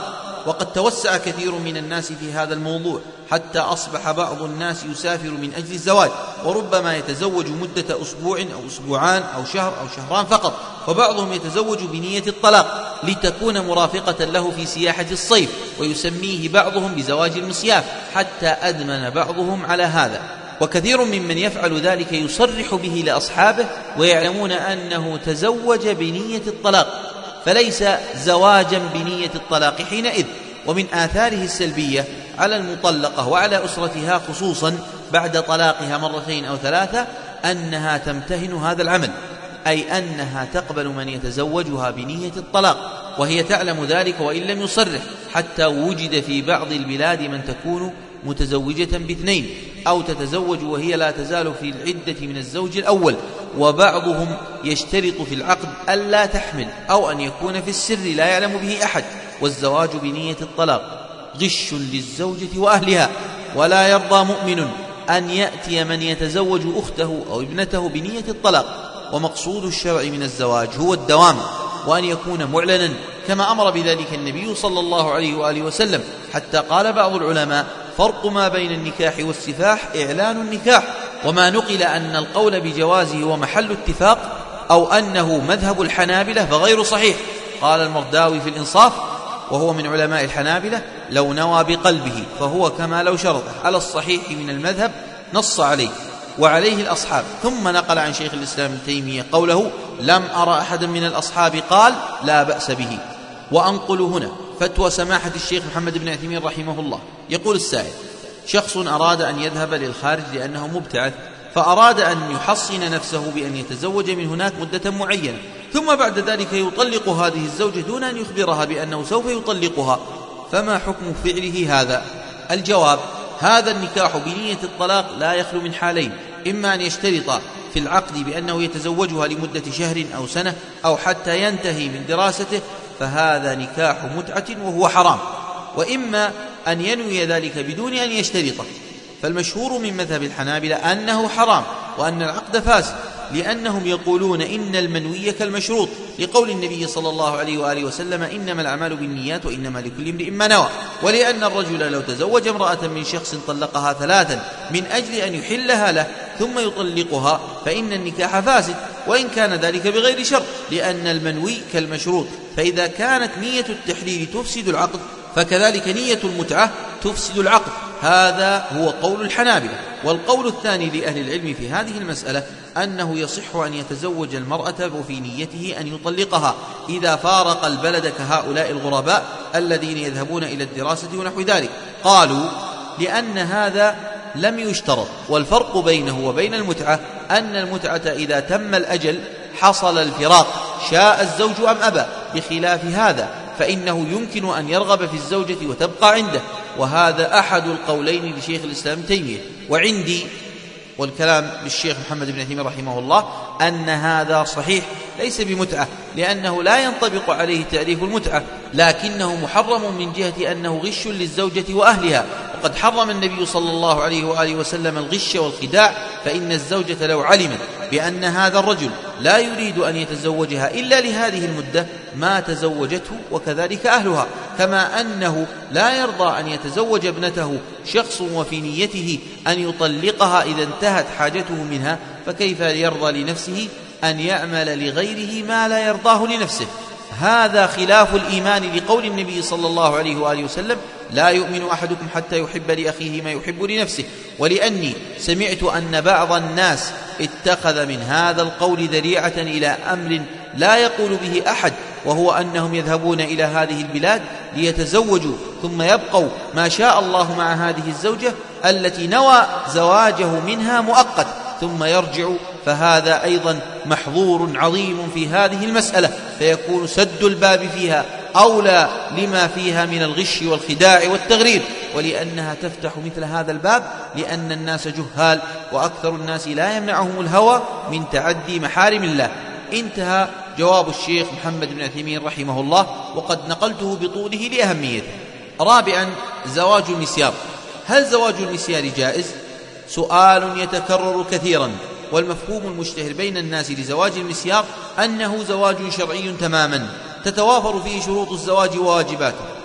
وقد توسع كثير من الناس في هذا الموضوع حتى أصبح بعض الناس يسافر من أجل الزواج، وربما يتزوج مدة أسبوع أو أسبوعان أو شهر أو شهران فقط، وبعضهم يتزوج بنية الطلاق لتكون مرافقة له في سياحة الصيف، ويسميه بعضهم بزواج المصياف، حتى أدمن بعضهم على هذا. وكثير ممن يفعل ذلك يصرح به لأصحابه ويعلمون أنه تزوج بنية الطلاق، فليس زواجا بنية الطلاق حينئذ. ومن آثاره السلبية على المطلقة وعلى أسرتها خصوصا بعد طلاقها مرتين أو ثلاثة أنها تمتهن هذا العمل، أي أنها تقبل من يتزوجها بنية الطلاق وهي تعلم ذلك وإن لم يصرح، حتى وجد في بعض البلاد من تكون متزوجة باثنين أو تتزوج وهي لا تزال في العدة من الزوج الأول، وبعضهم يشترط في العقد ألا تحمل أو أن يكون في السر لا يعلم به أحد. والزواج بنية الطلاق غش للزوجة وأهلها، ولا يرضى مؤمن أن يأتي من يتزوج أخته أو ابنته بنية الطلاق. ومقصود الشرع من الزواج هو الدوام، وأن يكون معلنا كما أمر بذلك النبي صلى الله عليه وآله وسلم، حتى قال بعض العلماء: فرق ما بين النكاح والسفاح إعلان النكاح. وما نقل أن القول بجوازه هو محل اتفاق أو أنه مذهب الحنابلة فغير صحيح. قال المرداوي في الإنصاف وهو من علماء الحنابلة: لو نوى بقلبه فهو كما لو شرطه، على الصحيح من المذهب نص عليه وعليه الأصحاب. ثم نقل عن شيخ الإسلام ابن تيمية قوله: لم أرى أحدا من الأصحاب قال لا بأس به. وأنقل هنا فتوى سماحة الشيخ محمد بن عثيمين رحمه الله. يقول السائل: شخص أراد أن يذهب للخارج لأنه مبتعث، فأراد أن يحصن نفسه بأن يتزوج من هناك مدة معينة، ثم بعد ذلك يطلق هذه الزوجة دون أن يخبرها بأنه سوف يطلقها، فما حكم فعله هذا؟ الجواب: هذا النكاح بنية الطلاق لا يخلو من حالين: إما أن يشترط في العقد بأنه يتزوجها لمدة شهر أو سنة أو حتى ينتهي من دراسته، فهذا نكاح متعة وهو حرام، وإما أن ينوي ذلك بدون أن يشترطه. فالمشهور من مذهب الحنابلة أنه حرام وأن العقد فاسد، لأنهم يقولون إن المنوي كالمشروط، لقول النبي صلى الله عليه وآله وسلم: إنما الأعمال بالنيات وإنما لكل امرئ ما نوى. ولأن الرجل لو تزوج امرأة من شخص طلقها ثلاثا من أجل أن يحلها له ثم يطلقها فإن النكاح فاسد، وإن كان ذلك بغير شرط، لأن المنوي كالمشروط. فإذا كانت نية التحليل تفسد العقد فكذلك نية المتعة تفسد العقد. هذا هو قول الحنابلة. والقول الثاني لأهل العلم في هذه المسألة أنه يصح أن يتزوج المرأة وفي نيته أن يطلقها إذا فارق البلد كهؤلاء الغرباء الذين يذهبون إلى الدراسة ونحو ذلك. قالوا: لأن هذا لم يشترط، والفرق بينه وبين المتعة أن المتعة إذا تم الأجل حصل الفراق شاء الزوج أم أبى، بخلاف هذا فإنه يمكن أن يرغب في الزوجة وتبقى عنده. وهذا أحد القولين لشيخ الإسلام ابن تيمية. وعندي والكلام للشيخ محمد بن عثيمين رحمه الله أن هذا صحيح ليس بمتعة، لأنه لا ينطبق عليه تعريف المتعة، لكنه محرم من جهة أنه غش للزوجة وأهلها. وقد حرم النبي صلى الله عليه وآله وسلم الغش والخداع، فإن الزوجة لو علمت بأن هذا الرجل لا يريد أن يتزوجها إلا لهذه المدة ما تزوجته، وكذلك أهلها. كما أنه لا يرضى أن يتزوج ابنته شخص وفي نيته أن يطلقها إذا انتهت حاجته منها، فكيف يرضى لنفسه أن يعمل لغيره ما لا يرضاه لنفسه؟ هذا خلاف الإيمان لقول النبي صلى الله عليه وآله وسلم: لا يؤمن أحدكم حتى يحب لأخيه ما يحب لنفسه. ولأني سمعت أن بعض الناس اتخذ من هذا القول ذريعة إلى أمر لا يقول به أحد، وهو أنهم يذهبون إلى هذه البلاد ليتزوجوا ثم يبقوا ما شاء الله مع هذه الزوجة التي نوى زواجه منها مؤقت ثم يرجعوا، فهذا أيضا محظور عظيم في هذه المسألة، فيكون سد الباب فيها أولى لما فيها من الغش والخداع والتغرير، ولأنها تفتح مثل هذا الباب لأن الناس جهال، وأكثر الناس لا يمنعهم الهوى من تعدي محارم الله. انتهى جواب الشيخ محمد بن عثيمين رحمه الله، وقد نقلته بطوله لأهميته. رابعا: زواج المسيار. هل زواج المسيار جائز؟ سؤال يتكرر كثيرا، والمفهوم المشتهر بين الناس لزواج المسيار أنه زواج شرعي تماما تتوافر فيه شروط الزواج وواجباته.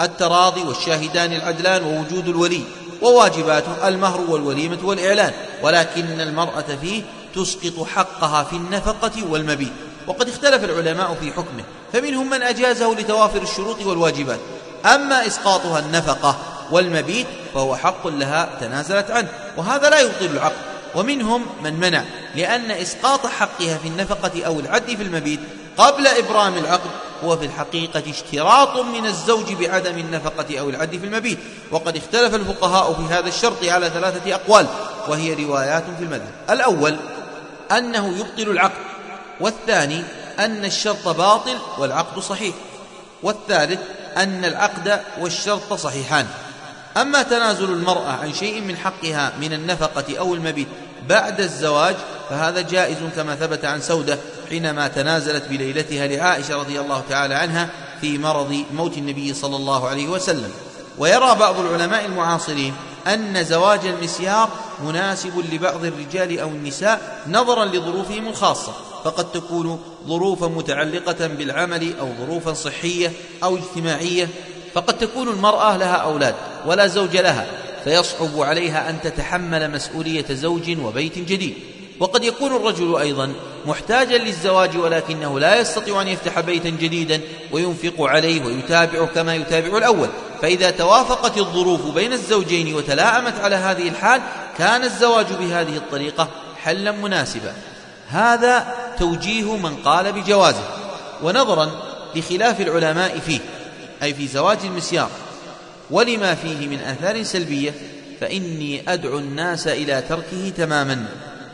التراضي والشاهدان العدلان ووجود الولي، وواجباته المهر والوليمة والإعلان، ولكن المرأة فيه تسقط حقها في النفقة والمبيت. وقد اختلف العلماء في حكمه، فمنهم من أجازه لتوافر الشروط والواجبات، أما إسقاطها النفقة والمبيت فهو حق لها تنازلت عنه، وهذا لا يبطل العقد. ومنهم من منع، لأن إسقاط حقها في النفقة أو العد في المبيت قبل إبرام العقد هو في الحقيقة اشتراط من الزوج بعدم النفقة أو العد في المبيت. وقد اختلف الفقهاء في هذا الشرط على 3 أقوال، وهي روايات في المذهب. الأول أنه يبطل العقد، والثاني أن الشرط باطل والعقد صحيح، والثالث أن العقد والشرط صحيحان. أما تنازل المرأة عن شيء من حقها من النفقة أو المبيت بعد الزواج فهذا جائز، كما ثبت عن سودة حينما تنازلت بليلتها لعائشة رضي الله تعالى عنها في مرض موت النبي صلى الله عليه وسلم. ويرى بعض العلماء المعاصرين أن زواج المسيار مناسب لبعض الرجال أو النساء نظرا لظروفهم الخاصة، فقد تكون ظروفا متعلقة بالعمل أو ظروفا صحية أو اجتماعية، فقد تكون المرأة لها أولاد ولا زوج لها، فيصعب عليها أن تتحمل مسؤولية زوج وبيت جديد. وقد يكون الرجل أيضا محتاجا للزواج ولكنه لا يستطيع أن يفتح بيتا جديدا وينفق عليه ويتابع كما يتابع الأول، فإذا توافقت الظروف بين الزوجين وتلاءمت على هذه الحال كان الزواج بهذه الطريقة حلا مناسبا. هذا توجيه من قال بجوازه. ونظرا لخلاف العلماء فيه، أي في زواج المسيار، ولما فيه من آثار سلبية، فإني أدعو الناس إلى تركه تماما.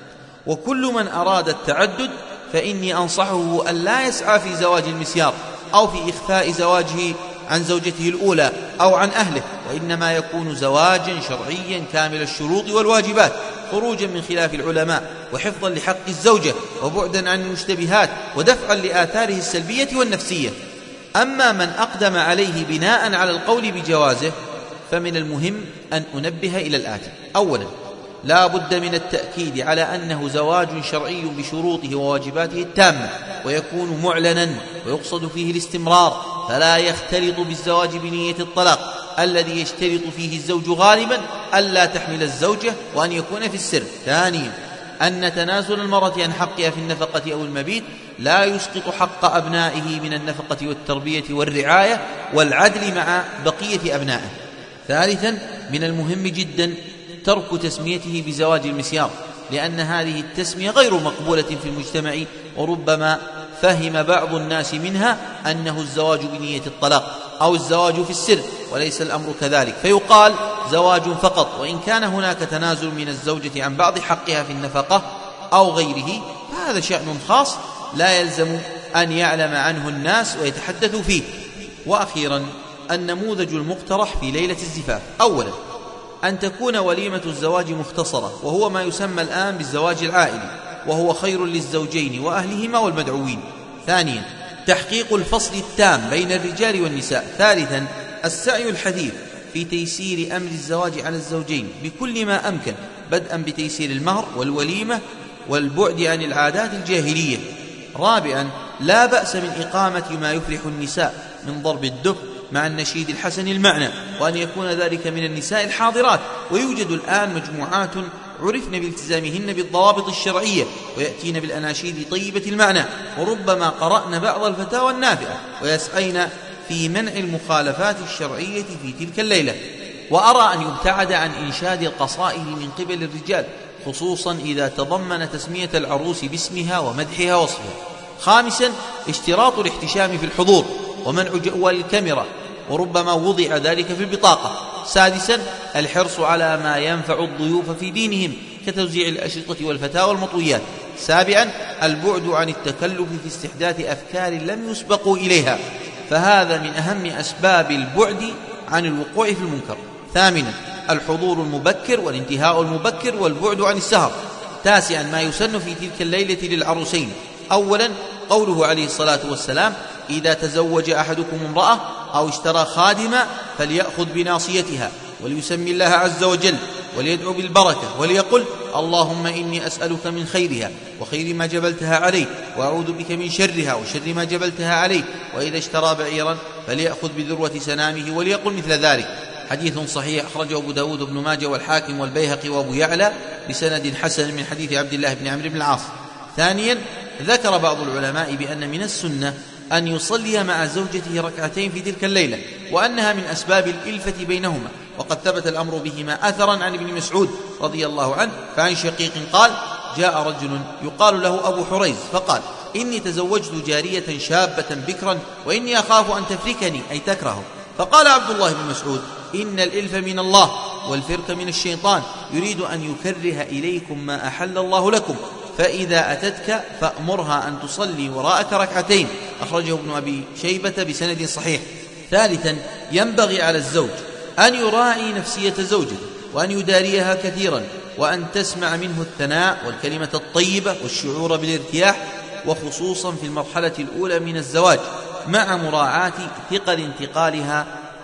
وكل من أراد التعدد فإني أنصحه أن لا يسعى في زواج المسيار أو في إخفاء زواجه عن زوجته الأولى أو عن أهله، وإنما يكون زواجا شرعيا كامل الشروط والواجبات، خروجا من خلاف العلماء وحفظا لحق الزوجة وبعدا عن المشتبهات ودفعا لآثاره السلبية والنفسية. أما من أقدم عليه بناء على القول بجوازه فمن المهم أن أنبه إلى الآتي: أولا، لا بد من التأكيد على أنه زواج شرعي بشروطه وواجباته التامة، ويكون معلنا ويقصد فيه الاستمرار، فلا يختلط بالزواج بنية الطلاق الذي يشترط فيه الزوج غالبا ألا تحمل الزوجة وأن يكون في السر. ثانيا، أن تنازل المرأة عن حقها في النفقة أو المبيت لا يسقط حق أبنائه من النفقة والتربية والرعاية والعدل مع بقية أبنائه. ثالثا، من المهم جدا ترك تسميته بزواج المسيار، لأن هذه التسمية غير مقبولة في المجتمع، وربما فهم بعض الناس منها أنه الزواج بنية الطلاق أو الزواج في السر، وليس الأمر كذلك، فيقال زواج فقط، وإن كان هناك تنازل من الزوجة عن بعض حقها في النفقة أو غيره فهذا شأن خاص لا يلزم أن يعلم عنه الناس ويتحدثوا فيه. وأخيرا، النموذج المقترح في ليلة الزفاف: أولا، أن تكون وليمة الزواج مختصرة، وهو ما يسمى الآن بالزواج العائلي، وهو خير للزوجين وأهلهما والمدعوين. ثانيا، تحقيق الفصل التام بين الرجال والنساء. ثالثا، السعي الحثيث في تيسير أمر الزواج على الزوجين بكل ما أمكن، بدءا بتيسير المهر والوليمة والبعد عن العادات الجاهلية. رابعا، لا بأس من إقامة ما يفرح النساء من ضرب الدف مع النشيد الحسن المعنى، وأن يكون ذلك من النساء الحاضرات، ويوجد الآن مجموعات عرفن بالتزامهن بالضوابط الشرعية ويأتين بالأناشيد طيبة المعنى، وربما قرأن بعض الفتاوى النافعة ويسعين في منع المخالفات الشرعية في تلك الليلة. وأرى أن يبتعد عن إنشاد القصائد من قبل الرجال، خصوصا إذا تضمن تسمية العروس باسمها ومدحها وصفها. خامسا، اشتراط الاحتشام في الحضور ومنع جوال الكاميرا، وربما وضع ذلك في البطاقة. سادسا، الحرص على ما ينفع الضيوف في دينهم كتوزيع الأشرطة والفتاوى والمطويات. سابعا، البعد عن التكلف في استحداث أفكار لم يسبقوا إليها، فهذا من أهم أسباب البعد عن الوقوع في المنكر. ثامنا، الحضور المبكر والانتهاء المبكر والبعد عن السهر. تاسعا، ما يسن في تلك الليلة للعروسين: أولا، قوله عليه الصلاة والسلام: إذا تزوج أحدكم امرأة أو اشترى خادما فليأخذ بناصيتها وليسمي الله عز وجل وليدعو بالبركة وليقل: اللهم إني أسألك من خيرها وخير ما جبلتها عليه، وأعوذ بك من شرها وشر ما جبلتها عليه. وإذا اشترى بعيرا فليأخذ بذروة سنامه وليقل مثل ذلك. حديث صحيح أخرجه أبو داود وابن ماجه والحاكم والبيهقي وأبو يعلى بسند حسن من حديث عبد الله بن عمرو بن العاص. ثانيا، ذكر بعض العلماء بأن من السنة أن يصلي مع زوجته ركعتين في تلك الليلة، وأنها من أسباب الإلفة بينهما، وقد ثبت الأمر بهما أثرا عن ابن مسعود رضي الله عنه. فعن شقيق قال: جاء رجل يقال له أبو حريز فقال: إني تزوجت جارية شابة بكرا وإني أخاف أن تفركني، أي تكرهه. فقال عبد الله بن مسعود: إن الإلف من الله والفرق من الشيطان، يريد أن يكره إليكم ما أحل الله لكم، فإذا أتتك فأمرها أن تصلي وراءك ركعتين. أخرجه ابن أبي شيبة بسند صحيح. ثالثا، ينبغي على الزوج أن يراعي نفسية زوجته، وأن يداريها كثيرا، وأن تسمع منه الثناء والكلمة الطيبة والشعور بالارتياح، وخصوصا في المرحلة الأولى من الزواج، مع مراعاة ثقل انتقالها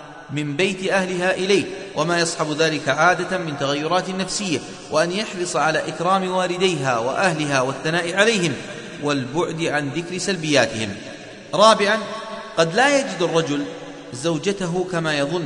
من بيت أهلها إليه وما يصحب ذلك عادة من تغيرات نفسية، وأن يحرص على إكرام والديها وأهلها والثناء عليهم والبعد عن ذكر سلبياتهم. رابعا، قد لا يجد الرجل زوجته كما يظن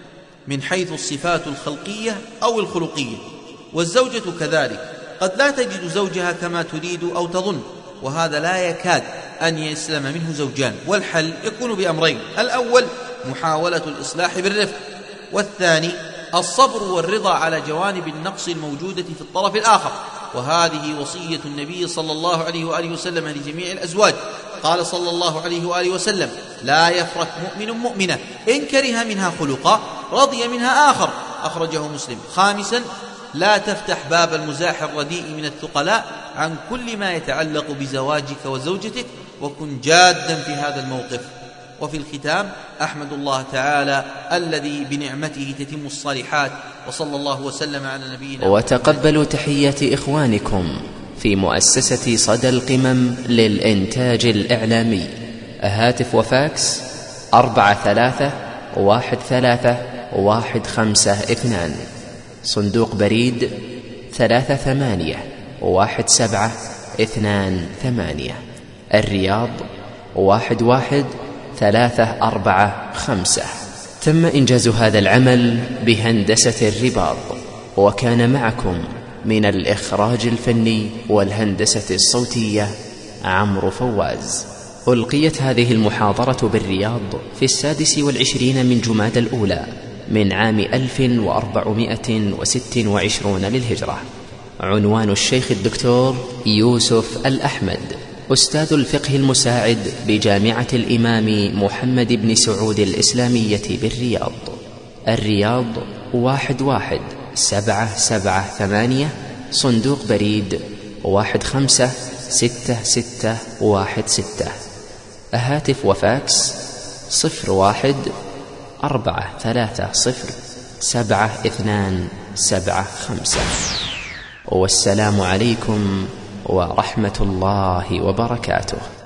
من حيث الصفات الخلقية أو الخلقية، والزوجة كذلك قد لا تجد زوجها كما تريد أو تظن، وهذا لا يكاد أن يسلم منه زوجان. والحل يكون بأمرين: الأول محاولة الإصلاح بالرفق، والثاني الصبر والرضا على جوانب النقص الموجودة في الطرف الآخر. وهذه وصية النبي صلى الله عليه وآله وسلم لجميع الأزواج. قال صلى الله عليه وآله وسلم: لا يفرق مؤمن مؤمنة إن كره منها خلقا رضي منها آخر. أخرجه مسلم. خامسا، لا تفتح باب المزاح الرديء من الثقلاء عن كل ما يتعلق بزواجك وزوجتك، وكن جادا في هذا الموقف. وفي الختام، أحمد الله تعالى الذي بنعمته تتم الصالحات، وصلى الله وسلم على نبينا. وتقبلوا تحيات إخوانكم في مؤسسة صدى القمم للإنتاج الإعلامي. هاتف وفاكس 43131552. صندوق بريد 381728. الرياض 11345. تم إنجاز هذا العمل بهندسة الرباط، وكان معكم من الإخراج الفني والهندسة الصوتية عمرو فواز. ألقيت هذه المحاضرة بالرياض في 26 من جمادى الأولى من عام 1426 للهجرة. عنوان الشيخ الدكتور يوسف الأحمد، أستاذ الفقه المساعد بجامعة الإمام محمد بن سعود الإسلامية بالرياض. الرياض 11778. صندوق بريد 1566616. هاتف وفاكس 0143072275. والسلام عليكم ورحمة الله وبركاته.